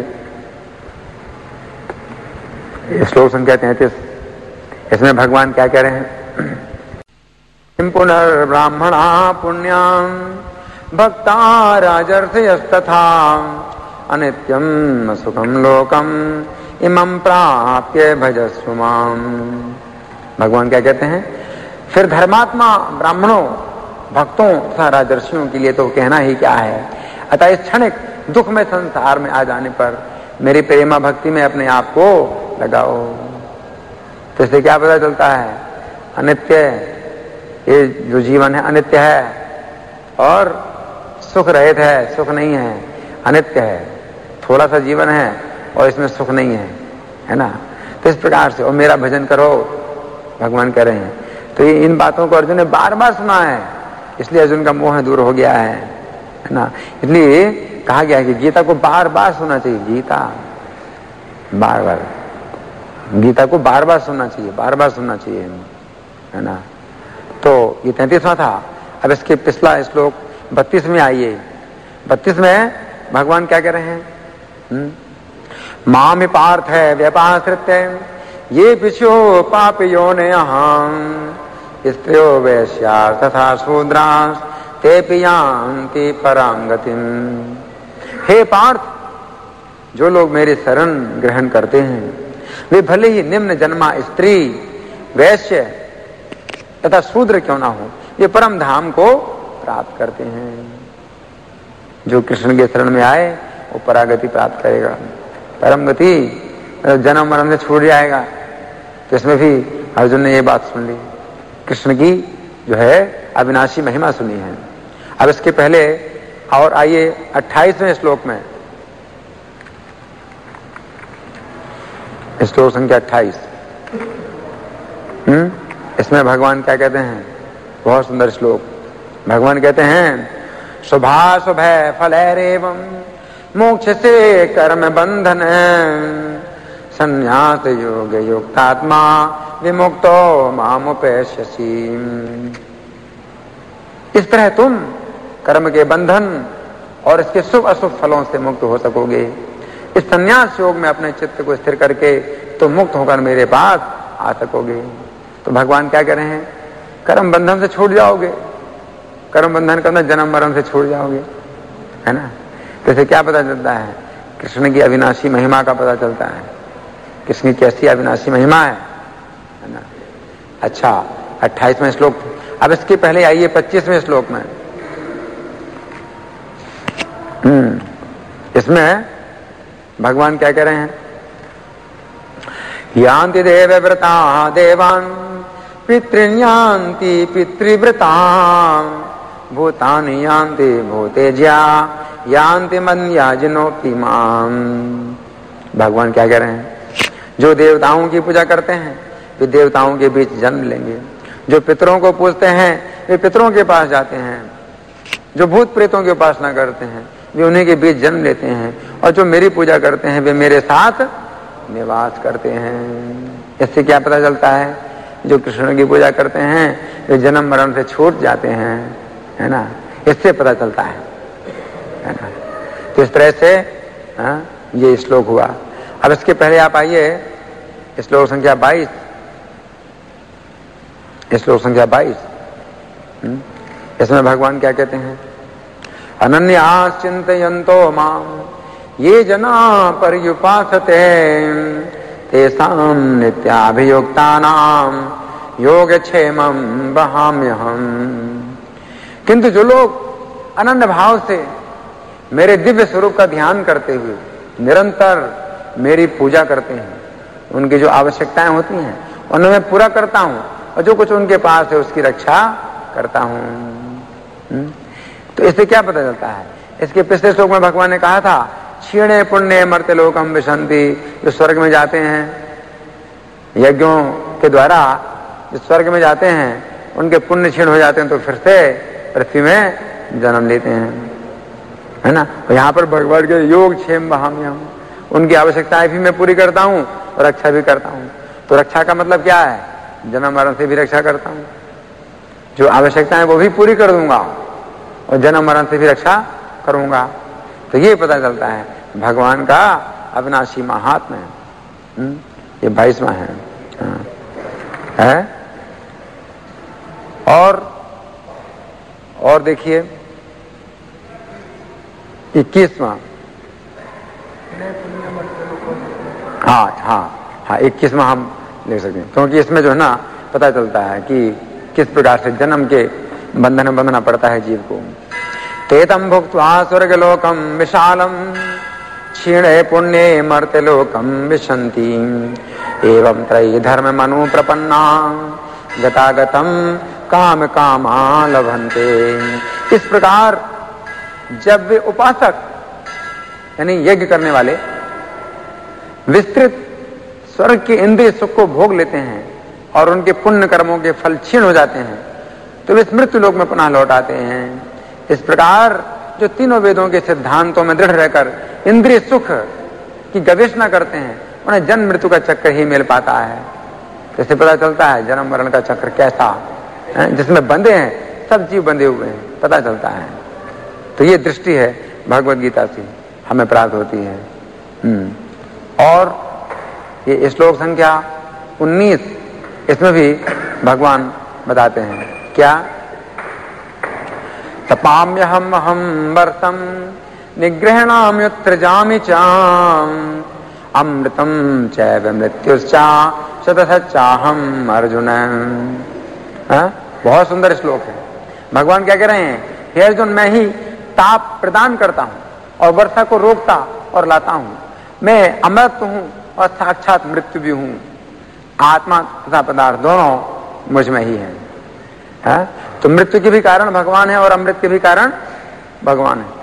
श्लोक संख्या तैंतीस। इसमें भगवान क्या कह रहे हैं? पुनर्ब्राह्मणा पुण्यां भक्ता राजर्षयस्तथा अनित्यं सुखम लोकम इमं प्राप्य भजस्व माम्। भगवान क्या कहते हैं? फिर धर्मात्मा ब्राह्मणों, भक्तों तथा राजर्षियों के लिए तो कहना ही क्या है। अतः इस क्षणिक दुख में संसार में आ जाने पर मेरी प्रेमा भक्ति में अपने आप को लगाओ। तो इससे क्या पता चलता है? अनित्य ये जो जीवन है अनित्य है और सुख रहित है, सुख नहीं है, अनित्य है। थोड़ा सा जीवन है और इसमें सुख नहीं है, है ना। तो इस प्रकार से और मेरा भजन करो, भगवान कह रहे हैं। तो ये इन बातों को अर्जुन ने बार बार सुना है, इसलिए अर्जुन का मोह दूर हो गया है, है ना। इसलिए कहा गया है कि गीता को बार बार सुनना चाहिए। गीता बार बार गीता को बार बार सुनना चाहिए, बार बार सुनना चाहिए, है ना। तो ये तैंतीसवां था। अब इसके पिछला श्लोक बत्तीस में आइए। बत्तीस में भगवान क्या कह रहे हैं? माम पार्थ है व्यपाश्रित्य ये पिछो पाप योने अहं स्त्रियो वैश्या तथा शूद्रांश ते पियांति परां गतिम। हे पार्थ, जो लोग मेरे शरण ग्रहण करते हैं वे भले ही निम्न जन्मा स्त्री, वैश्य तथा शूद्र क्यों ना हो, ये परम धाम को प्राप्त करते हैं। जो कृष्ण के शरण में आए वो परागति प्राप्त करेगा। परम गति जन्म मरण से छूट जाएगा। तो इसमें भी अर्जुन ने ये बात सुन ली, कृष्ण की जो है अविनाशी महिमा सुनी है। अब इसके पहले और आइए अट्ठाईसवें श्लोक में, श्लोक संख्या अट्ठाईस। हम्म इसमें भगवान क्या कहते हैं? बहुत सुंदर श्लोक। भगवान कहते हैं, शुभाशुभ फलैरेवं मोक्ष से कर्म बंधन संन्यास योग युक्तात्मा विमुक्तो मामुपैष्यसि। इस तरह तुम कर्म के बंधन और इसके शुभ अशुभ फलों से मुक्त हो सकोगे। इस संन्यास योग में अपने चित्त को स्थिर करके तुम मुक्त होकर मेरे पास आ सकोगे। तो भगवान क्या कह रहे हैं? कर्म बंधन से छूट जाओगे। कर्म बंधन करना जन्म मरण से छूट जाओगे, है ना। तो इसे क्या पता चलता है? कृष्ण की अविनाशी महिमा का पता चलता है। कृष्ण की कैसी अविनाशी महिमा है, है ना। अच्छा, अट्ठाईसवें श्लोक। अब इसके पहले आइए पच्चीसवें श्लोक में। हम्म इसमें भगवान क्या कह रहे हैं? यान्ति देवव्रता देवान् पितृयान्ति पितृव्रताम् भूतानि यान्ति भूतेज्या यान्ति मन्याजिनोक्ति माम्। भगवान क्या कह रहे हैं? जो देवताओं की पूजा करते हैं वे देवताओं के बीच जन्म लेंगे। जो पितरों को पूजते हैं वे पितरों के पास जाते हैं। जो भूत प्रेतों की उपासना करते हैं वे उन्हीं के बीच जन्म लेते हैं। और जो मेरी पूजा करते हैं वे मेरे साथ निवास करते हैं। इससे क्या पता चलता है? जो कृष्ण की पूजा करते हैं वे जन्म मरण से छूट जाते हैं, है ना। इससे पता चलता है, है ना। तो इस तरह से हाँ, ये श्लोक हुआ। अब इसके पहले आप आइए श्लोक संख्या बाईस, श्लोक संख्या बाईस। इसमें भगवान क्या कहते हैं? अनन्यास चिंतयन्तो माम ये जना पर्युपासते तेषां नित्याभियुक्तानां योगक्षेमं वहाम्यहम्। किंतु जो लोग अनन्य भाव से मेरे दिव्य स्वरूप का ध्यान करते हुए निरंतर मेरी पूजा करते हैं, उनकी जो आवश्यकताएं होती हैं उन्हें मैं पूरा करता हूं और जो कुछ उनके पास है उसकी रक्षा करता हूं। तो इससे क्या पता चलता है? इसके पिछले श्लोक में भगवान ने कहा था क्षीणे पुण्य मर्त्य लोकम विशन्ति, जो स्वर्ग में जाते हैं यज्ञों के द्वारा, जो स्वर्ग में जाते हैं उनके पुण्य क्षीण हो जाते हैं तो फिर से पृथ्वी में जन्म लेते हैं, है ना। तो यहाँ पर भगवान के योग क्षेम वहाम्यहम्, उनकी आवश्यकताएं भी मैं पूरी करता हूँ और रक्षा भी करता हूँ। तो रक्षा का मतलब क्या है? जन्म मरण से भी रक्षा करता हूँ, जो आवश्यकताएं वो भी पूरी कर दूंगा और जन्म मरण से भी रक्षा करूंगा। तो ये पता चलता है भगवान का अविनाशी महात्म्य है। ये बाईसवां है, है? और और देखिए इक्कीसवां, हाँ हाँ हाँ इक्कीसवां हम ले सकते हैं, क्योंकि इसमें जो है ना पता चलता है कि किस प्रकार से जन्म के बंधन में बंधना पड़ता है जीव को। तेतम भुक्त्वा स्वर्गलोकम विशालम क्षीणे पुण्ये मर्त्य लोकम विशन्ति एवं त्रयी धर्म मनु प्रपन्ना गतागतम काम कामा लभन्ते। इस प्रकार जब वे उपासक यानी यज्ञ करने वाले विस्तृत स्वर्ग के इंद्रिय सुख को भोग लेते हैं और उनके पुण्य कर्मों के फल क्षीण हो जाते हैं तो वे मृत्यु लोक में पुनः लौट आते हैं। इस प्रकार जो तीनों वेदों के सिद्धांतों में दृढ़ रहकर इंद्रिय सुख की गवेषणा करते हैं उन्हें जन्म मृत्यु का चक्र ही मिल पाता है। इससे पता चलता है जन्म मरण का चक्र कैसा है, जिसमें बंधे हैं सब जीव बंधे हुए हैं, पता चलता है। तो ये दृष्टि है भगवद गीता से हमें प्राप्त होती है। और ये श्लोक संख्या उन्नीस, इसमें भी भगवान बताते हैं क्या? तपाम्यहम हम वर्तम निग्रहणाम्युत्सृजामि चाम अमृतम चैव मृत्युश्चा शतसच्चाहम अर्जुन। बहुत सुंदर श्लोक है। भगवान क्या कह रहे हैं? हे अर्जुन, मैं ही ताप प्रदान करता हूं और वर्षा को रोकता और लाता हूं। मैं अमृत हूं और साक्षात मृत्यु भी हूं। आत्मा तथा पदार्थ दोनों मुझ में ही है, है? तो मृत्यु के भी कारण भगवान है और अमृत के भी कारण भगवान है।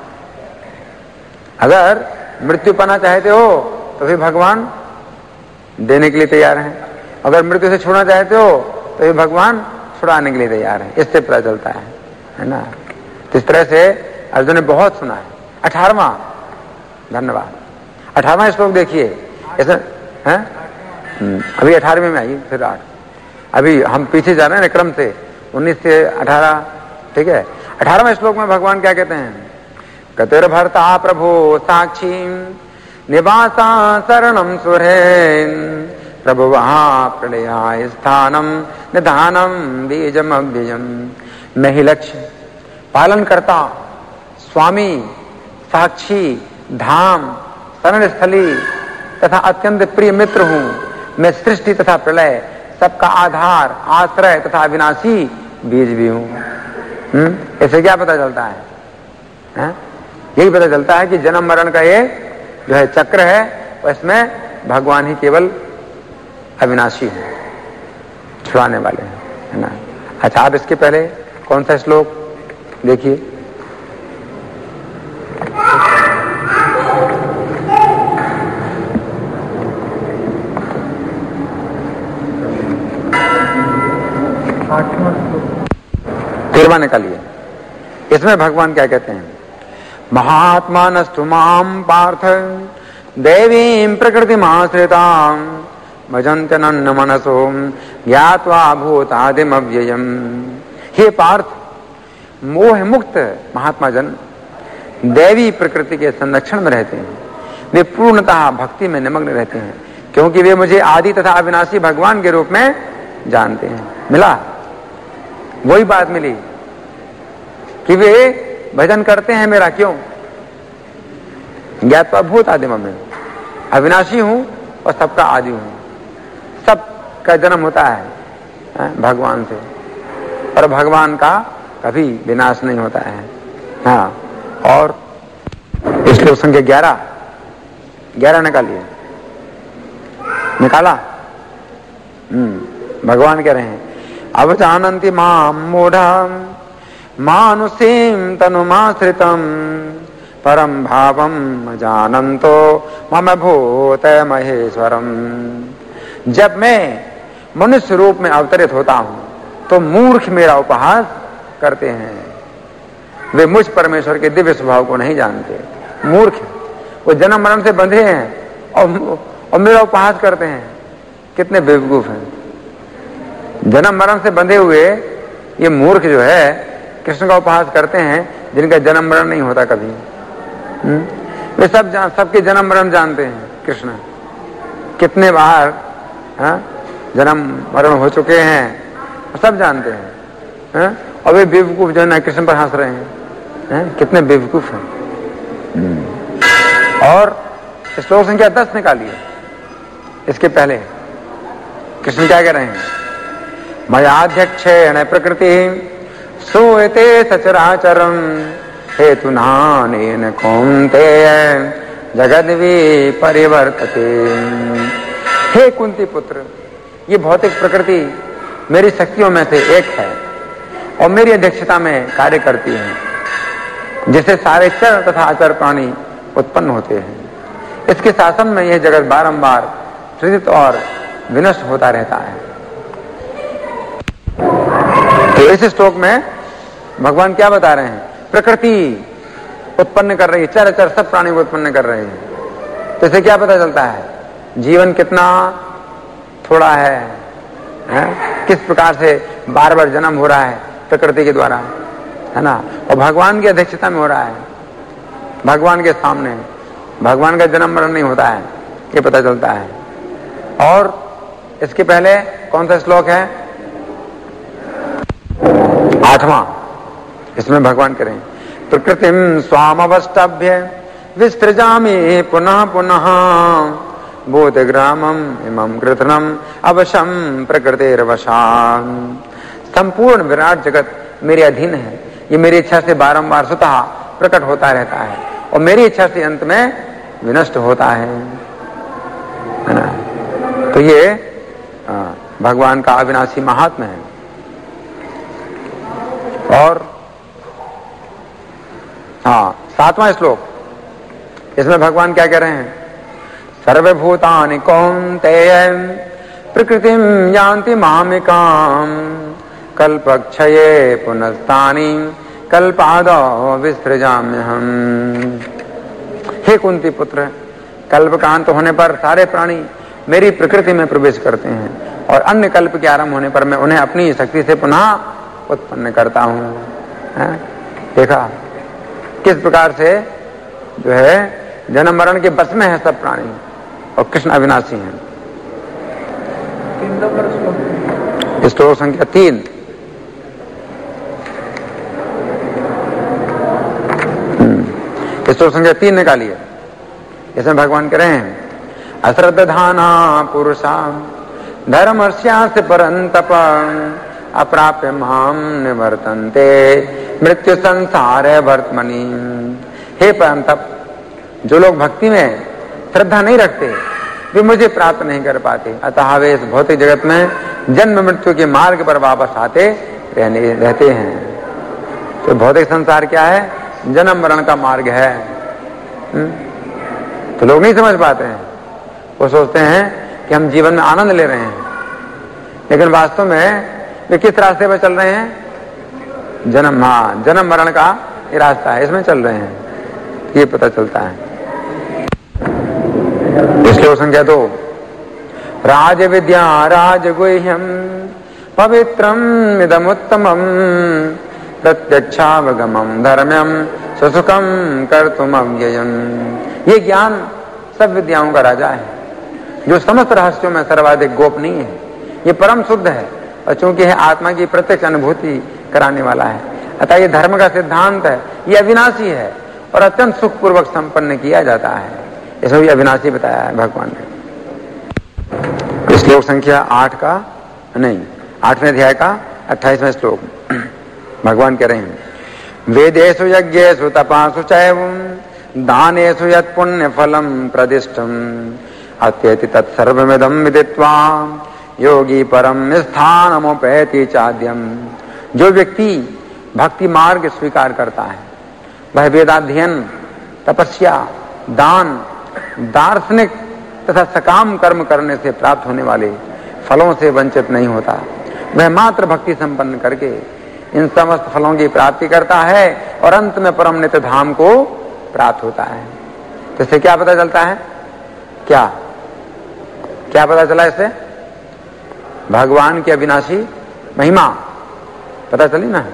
अगर मृत्यु पाना चाहते हो तो भी भगवान देने के लिए तैयार है, अगर मृत्यु से छुड़ना चाहते हो तो भी भगवान छुड़ाने के लिए तैयार है। इससे पता चलता है, है ना। तो इस तरह से अर्जुन ने बहुत सुना है। अठारहवां, धन्यवाद, अठारहवां श्लोक देखिए। इसमें है अभी अठारहवें में आइए, फिर आठ। अभी हम पीछे जा रहे हैं ना क्रम से, उन्नीस से अठारह, ठीक है। अठारहवें श्लोक में भगवान क्या कहते हैं? गतिर भर्ता प्रभु साक्षी निवासा शरणम सुरेन प्रभु वहां प्रलया स्थानम निधानम बीजम अव्ययम। मैं ही लक्ष्य, पालन करता, स्वामी, साक्षी, धाम, शरण स्थली तथा अत्यंत प्रिय मित्र हूं। मैं सृष्टि तथा प्रलय, सबका आधार, आश्रय तथा अविनाशी बीज भी हूं। हम्म इससे क्या पता चलता है? है? यही पता चलता है कि जन्म मरण का ये जो है चक्र है, उसमें भगवान ही केवल अविनाशी है, छुड़ाने वाले हैं, है ना। अच्छा, आप इसके पहले कौन सा श्लोक देखिए। तेरहवां निकालिए। इसमें भगवान क्या कहते हैं? महात्मा नस्तु माम पार्थ देवीं प्रकृतिमाश्रितां भजन्त्यनन्य मनसो ज्ञात्वा भूतादिम अव्ययम्। हे पार्थ, मोह मुक्त महात्मा जन दैवी प्रकृति के संरक्षण में रहते हैं, वे पूर्णतः भक्ति में निमग्न रहते हैं, क्योंकि वे मुझे आदि तथा अविनाशी भगवान के रूप में जानते हैं। मिला, वही बात मिली कि वे भजन करते हैं मेरा। क्यों? ज्ञात्वा भूत आदिम में, अविनाशी हूं और सबका आदि हूं, सबका जन्म होता है भगवान से, और भगवान का कभी विनाश नहीं होता है। हाँ, और इसलिए संख्या ग्यारह ग्यारह निकालिए। निकाला? हम्म भगवान कह रहे हैं, अब जानन्ति माम मूढ़ं मानुषीं तनुमाश्रितं परम भावम जानन्तो मम भूत महेश्वरम। जब मैं मनुष्य रूप में अवतरित होता हूं तो मूर्ख मेरा उपहास करते हैं। वे मुझ परमेश्वर के दिव्य स्वभाव को नहीं जानते। मूर्ख, वो जन्म मरण से बंधे हैं और, और मेरा उपहास करते हैं। कितने बेवकूफ हैं। जन्म मरण से बंधे हुए ये मूर्ख जो है कृष्ण का उपहास करते हैं, जिनका जन्म मरण नहीं होता कभी। हुँ? वे सब जान, सबके जन्म मरण जानते हैं। कृष्ण कितने बार हा? जन्म मरण हो चुके हैं, सब जानते हैं, हा? और वे बेवकूफ जो है ना कृष्ण पर हंस रहे हैं, हा? कितने बेवकूफ हैं। और श्लोक संख्या दस निकालिए। इसके पहले कृष्ण क्या कह रहे हैं? मयाध्यक्षेण प्रकृति सूयते सचराचरम हेतुनानेन कौन्तेय जगद्वी परिवर्तते। हे कुंती पुत्र, ये भौतिक प्रकृति मेरी शक्तियों में से एक है और मेरी अध्यक्षता में कार्य करती है, जिससे सारे चर तथा अचर प्राणी उत्पन्न होते हैं। इसके शासन में यह जगत बारंबार सृजित और विनष्ट होता रहता है। तो इस श्लोक में भगवान क्या बता रहे हैं? प्रकृति उत्पन्न कर रही है, चर अचर सब प्राणी को उत्पन्न कर रही है। तो इससे क्या पता चलता है? जीवन कितना थोड़ा है, है? किस प्रकार से बार बार जन्म हो रहा है प्रकृति के द्वारा, है ना? और भगवान की अध्यक्षता में हो रहा है, भगवान के सामने। भगवान का जन्म मरण नहीं होता है, ये पता चलता है। और इसके पहले कौन सा श्लोक है? आठवां। इसमें भगवान करें, प्रकृतिम स्वामवष्टभ्य विसृजामि पुनः पुनः बोधग्रामम इमं कृतनम अवशम प्रकृतिर्वशान। संपूर्ण विराट जगत मेरे अधीन है, ये मेरी इच्छा से बारंबार स्वतः प्रकट होता रहता है और मेरी इच्छा से अंत में विनष्ट होता है, है ना? तो ये आ, भगवान का अविनाशी महात्म्य है। और हाँ, सातवां श्लोक, इसमें भगवान क्या कह रहे हैं? सर्वभूतानि कौन्तेय प्रकृतिम यान्ति मामिकाम कल्पक्षये पुनस्तानि कल्पादौ विसृजाम्यहम्। हे कुंती पुत्र, कल्प का अंत होने पर सारे प्राणी मेरी प्रकृति में प्रवेश करते हैं और अन्य कल्प के आरंभ होने पर मैं उन्हें अपनी शक्ति से पुनः उत्पन्न करता हूँ। देखा किस प्रकार से जो है जन्म मरण के बस में है सब प्राणी और कृष्ण अविनाशी हैं। श्लोक संख्या तीन। श्लोक संख्या तीन निकालिए। इसमें भगवान कह रहे हैं, अश्रद्धाना पुरुषा धर्मस्यास्य परंतप अप्राप्य माम निवर्तन्ते मृत्यु संसार वर्तमनि। हे परंतप, जो लोग भक्ति में श्रद्धा नहीं रखते वे मुझे प्राप्त नहीं कर पाते, अतः वे इस भौतिक जगत में जन्म मृत्यु के मार्ग पर वापस आते रहने रहते हैं। तो भौतिक संसार क्या है? जन्म मरण का मार्ग है। हुँ? तो लोग नहीं समझ पाते हैं, वो सोचते हैं कि हम जीवन में आनंद ले रहे हैं, लेकिन वास्तव में वे किस रास्ते पर चल रहे हैं? जन्म हाँ जन्म मरण का ये रास्ता है, इसमें चल रहे हैं, ये पता चलता है। श्लोक संख्या दो। राज विद्या राज गुह्यम पवित्रम इदमुत्तमम प्रत्यक्षावगमम धर्म्यम सुसुखम कर्तुम अव्ययम। ये ज्ञान सब विद्याओं का राजा है, जो समस्त रहस्यों में सर्वाधिक गोपनीय है। ये परम शुद्ध है और चूंकि है आत्मा की प्रत्यक्ष अनुभूति कराने वाला है, अतः ये धर्म का सिद्धांत है, ये अविनाशी है और अत्यंत सुखपूर्वक संपन्न किया जाता है। इसको भी अविनाशी बताया है भगवान ने। श्लोक संख्या आठ का नहीं आठवें अध्याय का अट्ठाईसवें श्लोक भगवान कह रहे हैं, वेदेषु यज्ञेषु तपासु चैव दानेषु यत् पुण्य फलम प्रदिष्टम अत्येति तत्सर्वमिदं विदित्वा योगी परम स्थानमुपैति चाद्यम। जो व्यक्ति भक्ति मार्ग स्वीकार करता है वह वेदाध्ययन, तपस्या, दान, दार्शनिक तथा सकाम कर्म करने से प्राप्त होने वाले फलों से वंचित नहीं होता। वह मात्र भक्ति संपन्न करके इन समस्त फलों की प्राप्ति करता है और अंत में परम नित्य धाम को प्राप्त होता है। तो इससे क्या पता चलता है? क्या क्या पता चला इससे? भगवान की अविनाशी महिमा पता चली ना।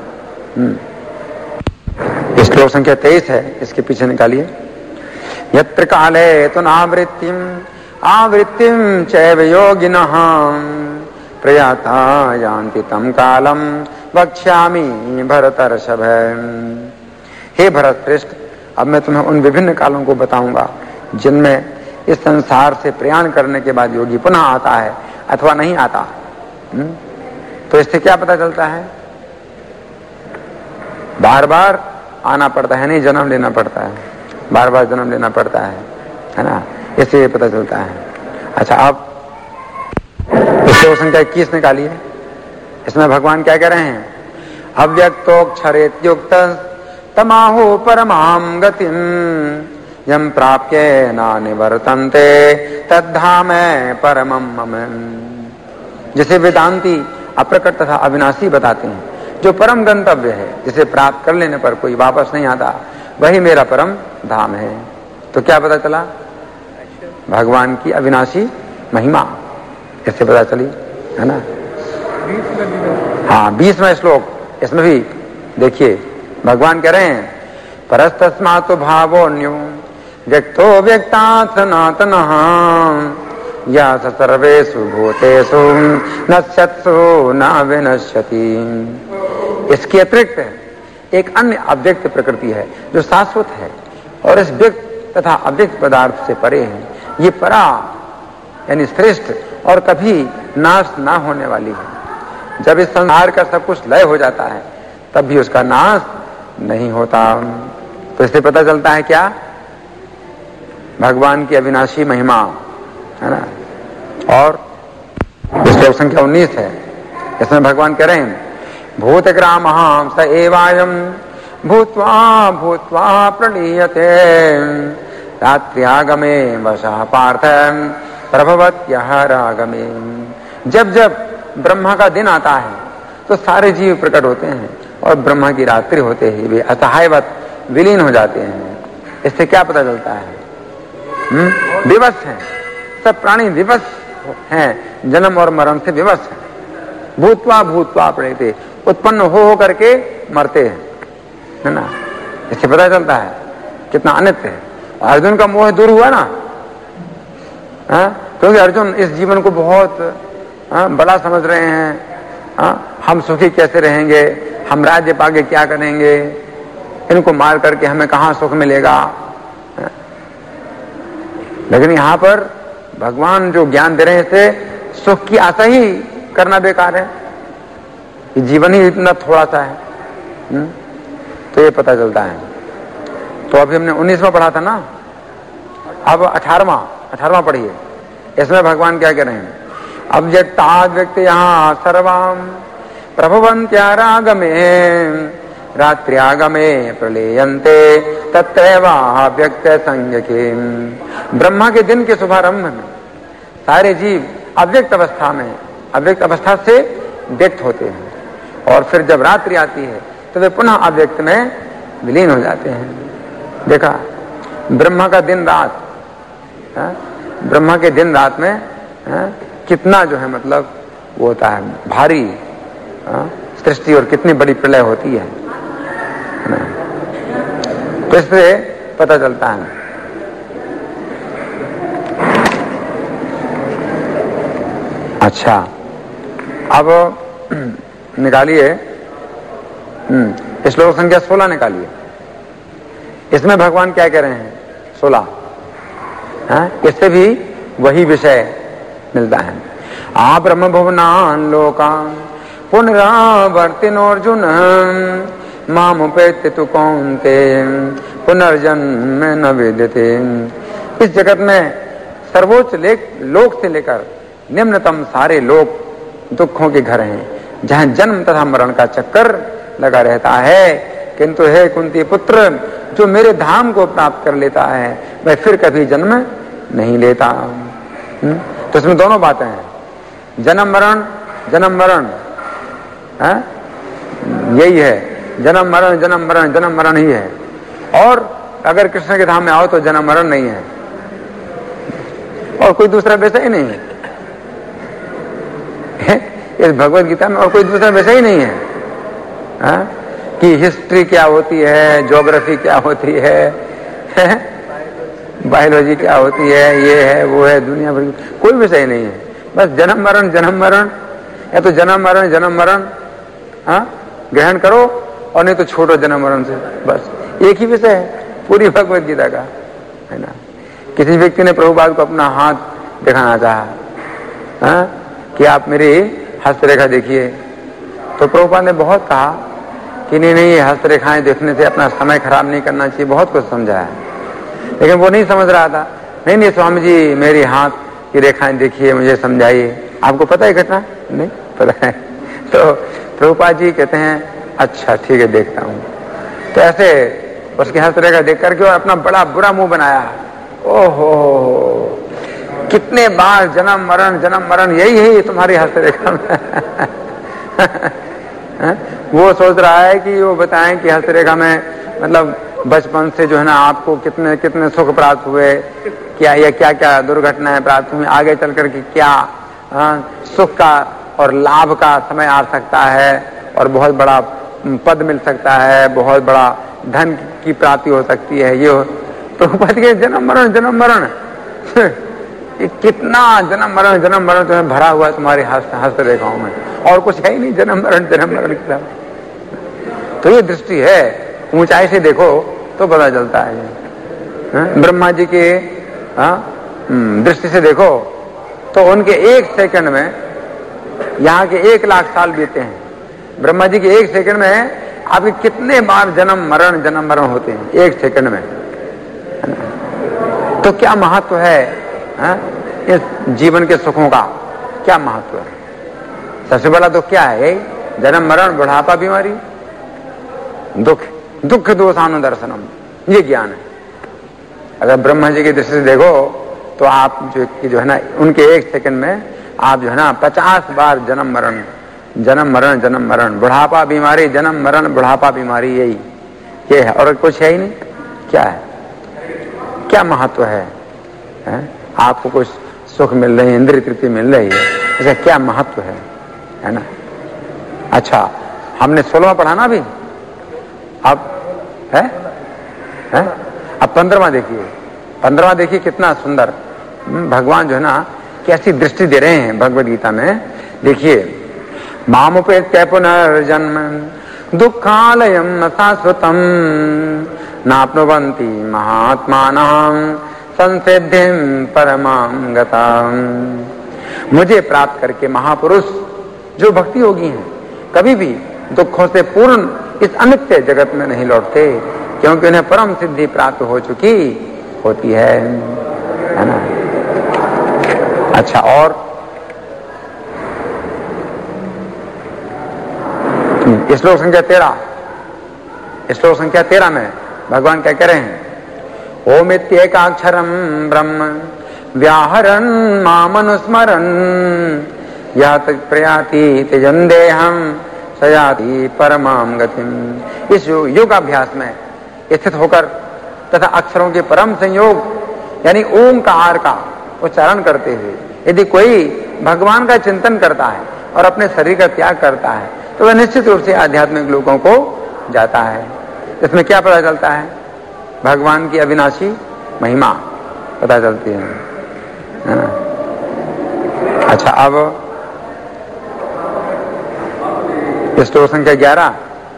श्लोक संख्या तेईस है, इसके पीछे निकालिए। यत्र काले तु नावृत्तिम आवृत्तिम चैव योगिनः प्रयाता यान्ति तम कालम वक्ष्यामि भरतर्षभ। हे भरत श्रेष्ठ, अब मैं तुम्हें उन विभिन्न कालों को बताऊंगा जिनमें इस संसार से प्रयाण करने के बाद योगी पुनः आता है अथवा नहीं आता। हुँ? तो इससे क्या पता चलता है? बार बार आना पड़ता है, नहीं जन्म लेना पड़ता है, बार बार जन्म लेना पड़ता है, है ना, इससे पता चलता है। अच्छा, अब श्लोक संख्या इक्कीस निकालिए। इसमें भगवान क्या कह रहे हैं? अव्यक्तोक्षरेत युक्त तमाहु परमाम गतिम यम प्राप्य न निवर्तन्ते तद्धाम परमम मम। जिसे वेदांती अप्रकट तथा अविनाशी बताते हैं, जो परम गंतव्य है, जिसे प्राप्त कर लेने पर कोई वापस नहीं आता, वही मेरा परम धाम है। तो क्या पता चला? भगवान की अविनाशी महिमा इससे पता चली, है ना। हाँ, बीसवां श्लोक, इसमें भी देखिए भगवान कह रहे हैं, परस्तस्मात् भावोऽन्यो व्यक्तो व्यक्तात् सनातनः या सर्वेषु भूतेषु नश्यत्सु न विनश्यति। इसके अतिरिक्त एक अन्य अव्यक्त प्रकृति है जो शाश्वत है और इस व्यक्त तथा अव्यक्त पदार्थ से परे है। ये परा यानी श्रेष्ठ और कभी नाश ना होने वाली है। जब इस संसार का सब कुछ लय हो जाता है तब भी उसका नाश नहीं होता। तो इससे पता चलता है क्या? भगवान की अविनाशी महिमा, है ना। और श्लोक संख्या उन्नीस है, इसमें भगवान कह रहे हैं, भूतग्रामः स एवायं भूत्वा भूत्वा प्रलीयते रात्र्यागमे वशः पार्थ प्रभवत्यः रागमे। जब जब ब्रह्मा का दिन आता है तो सारे जीव प्रकट होते हैं और ब्रह्मा की रात्रि होते ही वे असहायवत विलीन हो जाते हैं। इससे क्या पता चलता है? हम्म विवश हैं, सब प्राणी विवश हैं, जन्म और मरण से विवश हैं। भूतवा भूतवा प्रणीते, उत्पन्न हो हो करके मरते हैं, है ना। इससे पता चलता है कितना अनित्य है। अर्जुन का मोह दूर हुआ ना, क्योंकि अर्जुन इस जीवन को बहुत हा? बड़ा समझ रहे हैं। हा? हम सुखी कैसे रहेंगे, हम राज्य पाके क्या करेंगे, इनको मार करके हमें कहां सुख मिलेगा। हा? लेकिन यहां पर भगवान जो ज्ञान दे रहे हैं, इससे सुख की आशा ही करना बेकार है। ये जीवन ही इतना थोड़ा सा है। हुँ? तो ये पता चलता है। तो अभी हमने उन्नीसवां पढ़ा था ना, अब अठारहवां अठारहवां पढ़िए। इसमें भगवान क्या कह रहे हैं? अव्यक्ताद् व्यक्ति यहाँ सर्वाम प्रभवन्त्यारागमे रात्र्यागमे प्रलेयन्ते तत्रैवाव्यक्त संज्ञके। ब्रह्मा के दिन के शुभारंभ में सारे जीव अव्यक्त अवस्था में अव्यक्त अवस्था से व्यक्त होते हैं और फिर जब रात्रि आती है तो वे पुनः अव्यक्त में विलीन हो जाते हैं। देखा, ब्रह्मा का दिन रात, ब्रह्मा के दिन रात में हा? कितना जो है मतलब वो होता है भारी सृष्टि और कितनी बड़ी प्रलय होती है। तो इससे पता चलता है। अच्छा, अब निकालिए श्लोक संख्या सोलह निकालिए। इसमें भगवान क्या कह रहे हैं? सोलह। इससे भी वही विषय मिलता है। आ ब्रह्म भुवनान लोकान पुनरावर्तिनोर्जुन मामुपेत्य तु कौन्तेय पुनर्जन्म न विद्यते। इस जगत में सर्वोच्च लोक से लेकर निम्नतम सारे लोक दुखों के घर हैं, जहां जन्म तथा मरण का चक्कर लगा रहता है। किंतु हे कुंती पुत्र, जो मेरे धाम को प्राप्त कर लेता है वह फिर कभी जन्म नहीं लेता। हुँ? तो इसमें दोनों बातें हैं, जन्म मरण जन्म मरण, यही है, जन्म मरण जन्म मरण जन्म मरण ही है। और अगर कृष्ण के धाम में आओ तो जन्म मरण नहीं है, और कोई दूसरा विषय ही नहीं है। इस भगवत गीता में और कोई दूसरा विषय ही नहीं है, हा? कि हिस्ट्री क्या होती है, ज्योग्राफी क्या होती है, बायोलॉजी क्या होती है, ये है वो है, दुनिया भर कोई विषय नहीं है। बस जन्म मरण जन्म मरण, या तो जन्म मरण जन्म मरण ग्रहण करो, और नहीं तो छोड़ो जन्म मरण से। बस एक ही विषय है पूरी भगवत गीता का, है ना। किसी व्यक्ति ने प्रभुपाद को अपना हाथ दिखाना चाहा, हा? कि आप मेरी हस्तरेखा देखिए, तो प्रभुपाद ने बहुत कहा कि नहीं नहीं, ये हस्तरेखाएं देखने से अपना समय खराब नहीं करना चाहिए, बहुत कुछ समझाया, लेकिन वो नहीं समझ रहा था। नहीं नहीं स्वामी जी, मेरी हाथ की रेखाएं देखिए, मुझे समझाइए। आपको पता है घटना? नहीं पता है। तो प्रभुपाद जी कहते हैं अच्छा ठीक है, देखता हूँ। तो ऐसे उसकी हस्तरेखा देख करके और अपना बड़ा बुरा मुंह बनाया। ओहो, कितने बार जन्म मरण जन्म मरण, यही है तुम्हारी हस्तरेखा में। वो सोच रहा है कि वो बताएं कि हस्तरेखा में मतलब बचपन से जो है ना आपको कितने कितने सुख प्राप्त हुए, क्या या क्या क्या दुर्घटनाएं प्राप्त हुई, आगे चल करके क्या आ, सुख का और लाभ का समय आ सकता है, और बहुत बड़ा पद मिल सकता है, बहुत बड़ा धन की प्राप्ति हो सकती है। ये तो के जन्म मरण जन्म मरण कितना जन्म मरण जन्म मरण तुम्हें भरा हुआ है तुम्हारी हस्तरेखाओं में, और कुछ है ही नहीं, जन्म मरण जन्म मरण की तरफ। तो ये दृष्टि है, ऊंचाई से देखो तो पता चलता है। ये ब्रह्मा जी के दृष्टि से देखो तो उनके एक सेकंड में यहाँ के एक लाख साल बीते हैं। ब्रह्मा जी के एक सेकंड में आपके कितने बार जन्म मरण जन्म मरण होते हैं एक सेकंड में। तो क्या महत्व है, है? इस जीवन के सुखों का क्या महत्व है? सबसे बड़ा दुख क्या है? जन्म मरण बुढ़ापा बीमारी, दुख दुख दोषानुदर्शनम, ये ज्ञान है। अगर ब्रह्मा जी की दृष्टि से देखो तो आप जो जो है ना उनके एक सेकंड में आप जो है ना पचास बार जन्म मरण जन्म मरण जन्म मरण, बुढ़ापा बीमारी, जन्म मरण बुढ़ापा बीमारी, यही ये है, और कुछ है ही नहीं। क्या है, क्या महत्व है, है? आपको कुछ सुख मिल रही है, इंद्रिय तृप्ति मिल रही है, इसका क्या महत्व है, है ना। अच्छा, हमने सोलहवां पढ़ा ना अभी, अब है, है? अब पंद्रहवां देखिए, पंद्रहवां देखिए कितना सुंदर भगवान जो है ना कैसी दृष्टि दे रहे हैं भगवद गीता में। देखिए, मामुपेत्य पुनर्जन्म दुःखालयं न शाश्वतम् नाप्नुवन्ति महात्मानां संसिद्धिं परमां गताम्। मुझे प्राप्त करके महापुरुष जो भक्ति योगी हैं कभी भी दुखों से पूर्ण इस अनित्य जगत में नहीं लौटते, क्योंकि उन्हें परम सिद्धि प्राप्त हो चुकी होती है, है ना। अच्छा, और श्लोक संख्या तेरह, श्लोक संख्या तेरह में भगवान क्या कह रहे हैं? ओम इत्येकाक्षरम ब्रह्म व्याहरन् मामनुस्मरन् यात प्रयाति त्यजन्देहं सयाति परमां गतिम्। इस योगाभ्यास में स्थित होकर तथा अक्षरों के परम संयोग यानी ओंकार का उच्चारण करते हुए यदि कोई भगवान का चिंतन करता है और अपने शरीर का त्याग करता है तो वह निश्चित रूप से आध्यात्मिक लोगों को जाता है। इसमें क्या पता चलता है? भगवान की अविनाशी महिमा पता चलती है, है ना। अच्छा, अब श्लोक संख्या ग्यारह,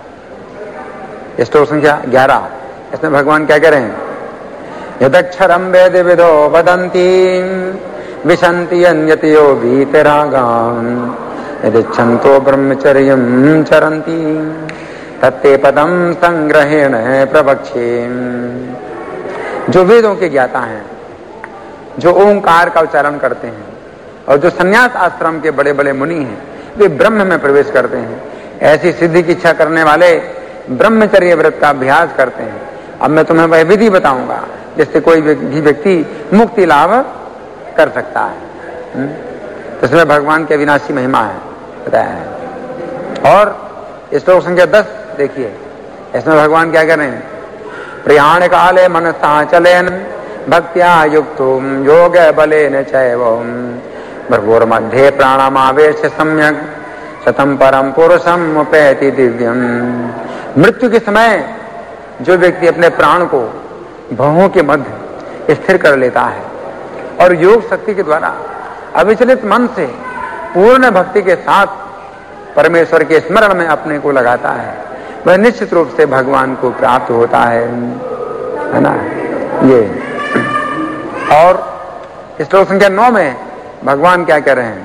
श्लोक संख्या ग्यारह, इसमें भगवान क्या कह रहे हैं? यदक्षरम वेद विदो वदन्ति विशन्ति अन्यतयो वीतरागान् यदिच्छन्तो ब्रह्मचर्यं चरन्ति तत्ते पदम संग्रहेण प्रवक्ष्ये। जो वेदों के ज्ञाता हैं, जो ओंकार का उच्चारण करते हैं और जो संन्यास आश्रम के बड़े बड़े मुनि हैं, वे ब्रह्म में प्रवेश करते हैं। ऐसी सिद्धि की इच्छा करने वाले ब्रह्मचर्य व्रत का अभ्यास करते हैं। अब मैं तुम्हें वह विधि बताऊंगा जिससे कोई भी व्यक्ति मुक्ति लाभ कर सकता है। तो इसमें भगवान की अविनाशी महिमा है, बताया है। और श्लोक संख्या दस देखिए, इसमें भगवान क्या कह रहे हैं? प्रयाण काले मनसा चलेन भक्त्या युक्तुम योग बलेन चैवम भर्गोर मध्य प्राणमावेश सम्यक शतम परम पुरुषम उपैति दिव्यम। मृत्यु के समय जो व्यक्ति अपने प्राण को भवों के मध्य स्थिर कर लेता है और योग शक्ति के द्वारा अविचलित मन से पूर्ण भक्ति के साथ परमेश्वर के स्मरण में अपने को लगाता है, वह निश्चित रूप से भगवान को प्राप्त होता है, है ना ये। और श्लोक संख्या नौ में भगवान क्या कह रहे हैं,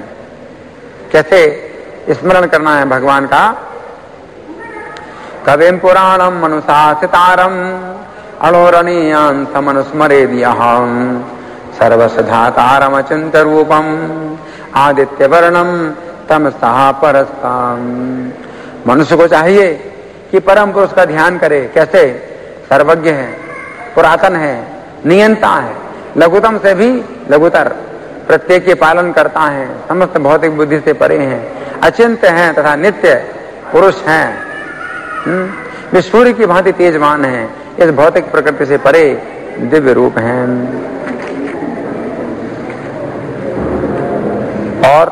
कैसे स्मरण करना है भगवान का? कविम पुराणम मनुशासितारम अणोरणीयान समनुस्मरेदियहम सर्वसधातारम अचिंत रूपम आदित्य वर्णम तमसा परस्ताम। मनुष्य को चाहिए कि परम पुरुष का ध्यान करे। कैसे? सर्वज्ञ है, पुरातन है, नियंता है, लघुतम से भी लघुतर, प्रत्येक के पालन करता है, समस्त भौतिक बुद्धि से परे हैं, अचिंत्य हैं तथा नित्य पुरुष हैं। वे सूर्य की भांति तेजवान हैं, इस भौतिक प्रकृति से परे दिव्य रूप हैं। और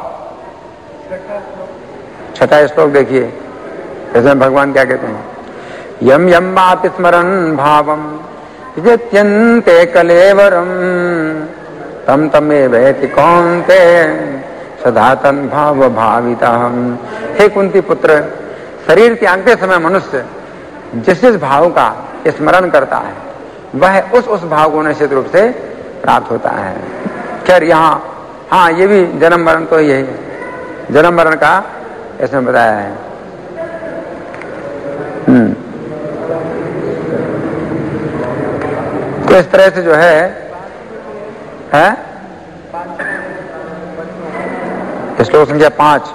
छठा श्लोक देखिए, इसमें भगवान क्या कहते हैं? यम यम बात स्मरण भावम यत्यन्ते कलेवरम तम तमे वैति कौन्ते सदा तन भाव भावितम। हे कुंती पुत्र, शरीर त्यागते समय मनुष्य जिस जिस भाव का स्मरण करता है वह उस उस भाव को निश्चित रूप से प्राप्त होता है। खैर यहाँ हाँ ये भी जन्म मरण तो यही है, जन्म मरण का इसमें बताया है। हम्म तो इस तरह से जो है है श्लोक संख्या पांच,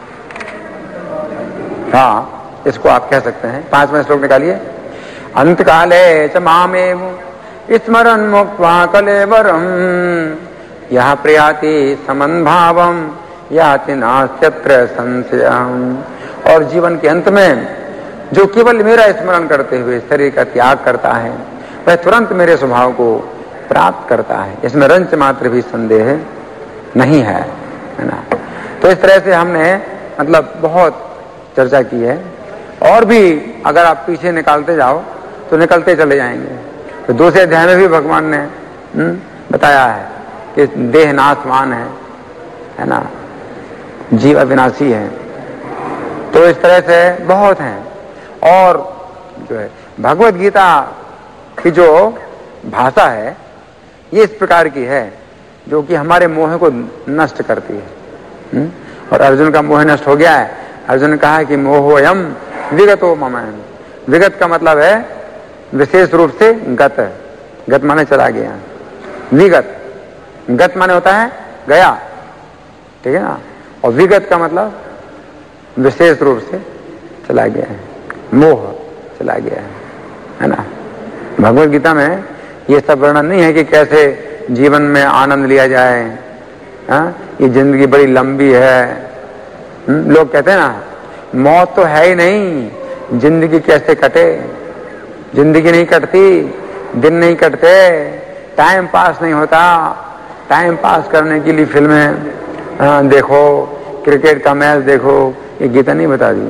हाँ इसको आप कह सकते हैं। पांचवें श्लोक निकालिए। अंत काले च मामेव स्मरन् मुक्त्वा कलेवरम यह प्रयाति समन भावम याति नास्त्यत्र संशयम्। और जीवन के अंत में जो केवल मेरा स्मरण करते हुए शरीर का त्याग करता है वह तुरंत मेरे स्वभाव को प्राप्त करता है, इसमें रंच मात्र भी संदेह नहीं है, है ना। तो इस तरह से हमने मतलब बहुत चर्चा की है, और भी अगर आप पीछे निकालते जाओ तो निकलते चले जाएंगे। तो दूसरे अध्याय में भी भगवान ने हुँ, बताया है कि देह नाशवान है, है ना, जीव अविनाशी है। तो इस तरह से बहुत हैं। और जो है भगवत गीता की जो भाषा है ये इस प्रकार की है जो कि हमारे मोह को नष्ट करती है। हुँ? और अर्जुन का मोह नष्ट हो गया है। अर्जुन ने कहा है कि मोहोयम विगतो मम। विगत का मतलब है विशेष रूप से गत, गत माने चला गया, विगत, गत माने होता है गया, ठीक है ना। और विगत का मतलब विशेष रूप से चला गया है, मोह चला गया है, है ना। भगवत गीता में ये सब वर्णन नहीं है कि कैसे जीवन में आनंद लिया जाए। हाँ, ये जिंदगी बड़ी लंबी है। हुँ? लोग कहते हैं ना मौत तो है ही नहीं, जिंदगी कैसे कटे। जिंदगी नहीं कटती, दिन नहीं कटते, टाइम पास नहीं होता। टाइम पास करने के लिए फिल्में देखो, क्रिकेट का मैच देखो, ये गीता नहीं बता दी।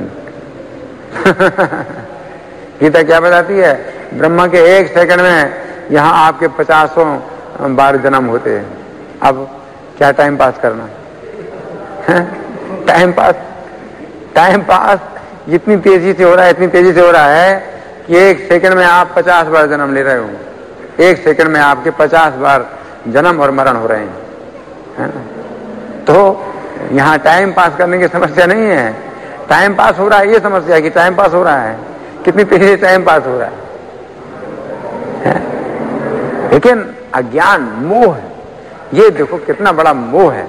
गीता क्या बताती है? ब्रह्मा के एक सेकंड में यहाँ आपके पचासों बार जन्म होते हैं। अब क्या टाइम पास करना? टाइम पास टाइम पास इतनी तेजी से हो रहा है, इतनी तेजी से हो रहा है कि एक सेकंड में आप पचास बार जन्म ले रहे हो। एक सेकंड में आपके पचास बार जन्म और मरण हो रहे हैं, है ना? तो यहाँ टाइम पास करने की समस्या नहीं है, टाइम पास हो रहा है ये समस्या है कि टाइम पास हो रहा है, कितनी तेजी से टाइम पास हो रहा है, है? लेकिन अज्ञान, मोह, ये देखो कितना बड़ा मोह है।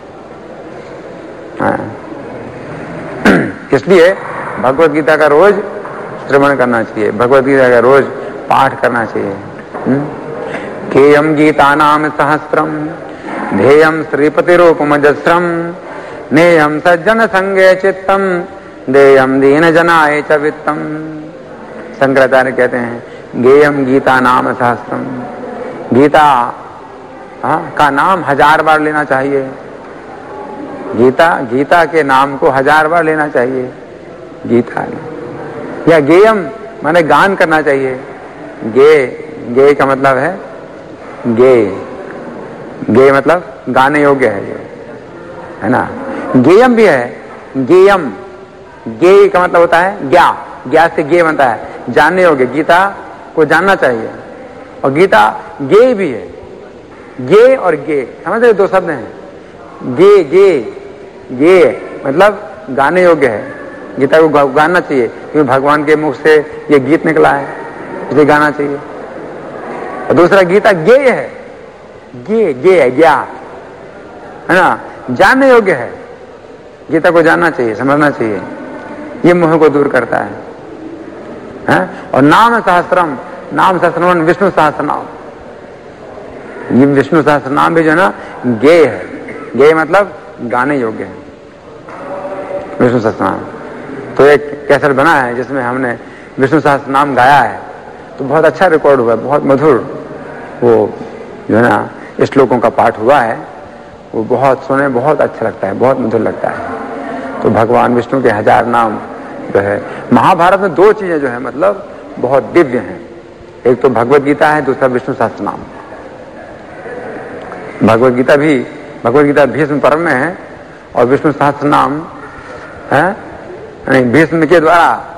इसलिए भगवत गीता का रोज श्रवण करना चाहिए, भगवत गीता का रोज पाठ करना चाहिए। केयम गीता नाम सहस्त्रम ध्येयम श्रीपति रूपमजस्रम नेयम सज्जन संगे चित्तम देयम दीन जनाय च वित्तम। शंकराचार्य कहते हैं गेयम गीता नाम सहस्त्रम, गीता हाँ, का नाम हजार बार लेना चाहिए। गीता गीता के नाम को हजार बार लेना चाहिए। गीता या गेयम माने गान करना चाहिए। गे गे का मतलब है गे गे मतलब गाने योग्य है, ये है ना। गेयम भी है, गेयम, गे का मतलब होता है ज्ञा, ज्ञा से गे बनता है, जानने योग्य, गीता को जानना चाहिए। और गीता गे भी है, गे और गे समझ रहे, दो शब्द हैं। गे गे गे मतलब गाने योग्य है, गीता को गाना चाहिए क्योंकि भगवान के मुख से ये गीत निकला है, इसे गाना चाहिए। और दूसरा गीता गे है, गे गे है ज्ञा, है ना, जानने योग्य है, गीता को जानना चाहिए, समझना चाहिए, ये मोह को दूर करता है, है? और नाम सहस्त्रम, नाम सहस्त्रम विष्णु सहस्त्र नाम, ये विष्णु सहस्त्र नाम भी जो है ना गे है, गे मतलब गाने योग्य है विष्णु सहस्त्र नाम। तो एक कैसेट बना है जिसमें हमने विष्णु सहस्त्र नाम गाया है, तो बहुत अच्छा रिकॉर्ड हुआ, बहुत मधुर वो जो है ना श्लोकों का पाठ हुआ है, वो बहुत सुने, बहुत अच्छा लगता है, बहुत मधुर लगता है। तो भगवान विष्णु के हजार नाम जो है, महाभारत में दो चीजें जो है मतलब बहुत दिव्य हैं, एक तो भगवत गीता है, दूसरा विष्णु सहस्त्र नाम। भगवत गीता भी भगवत गीता भीष्म पर्व में है और विष्णु सहस्त्र नाम है भीष्म के द्वारा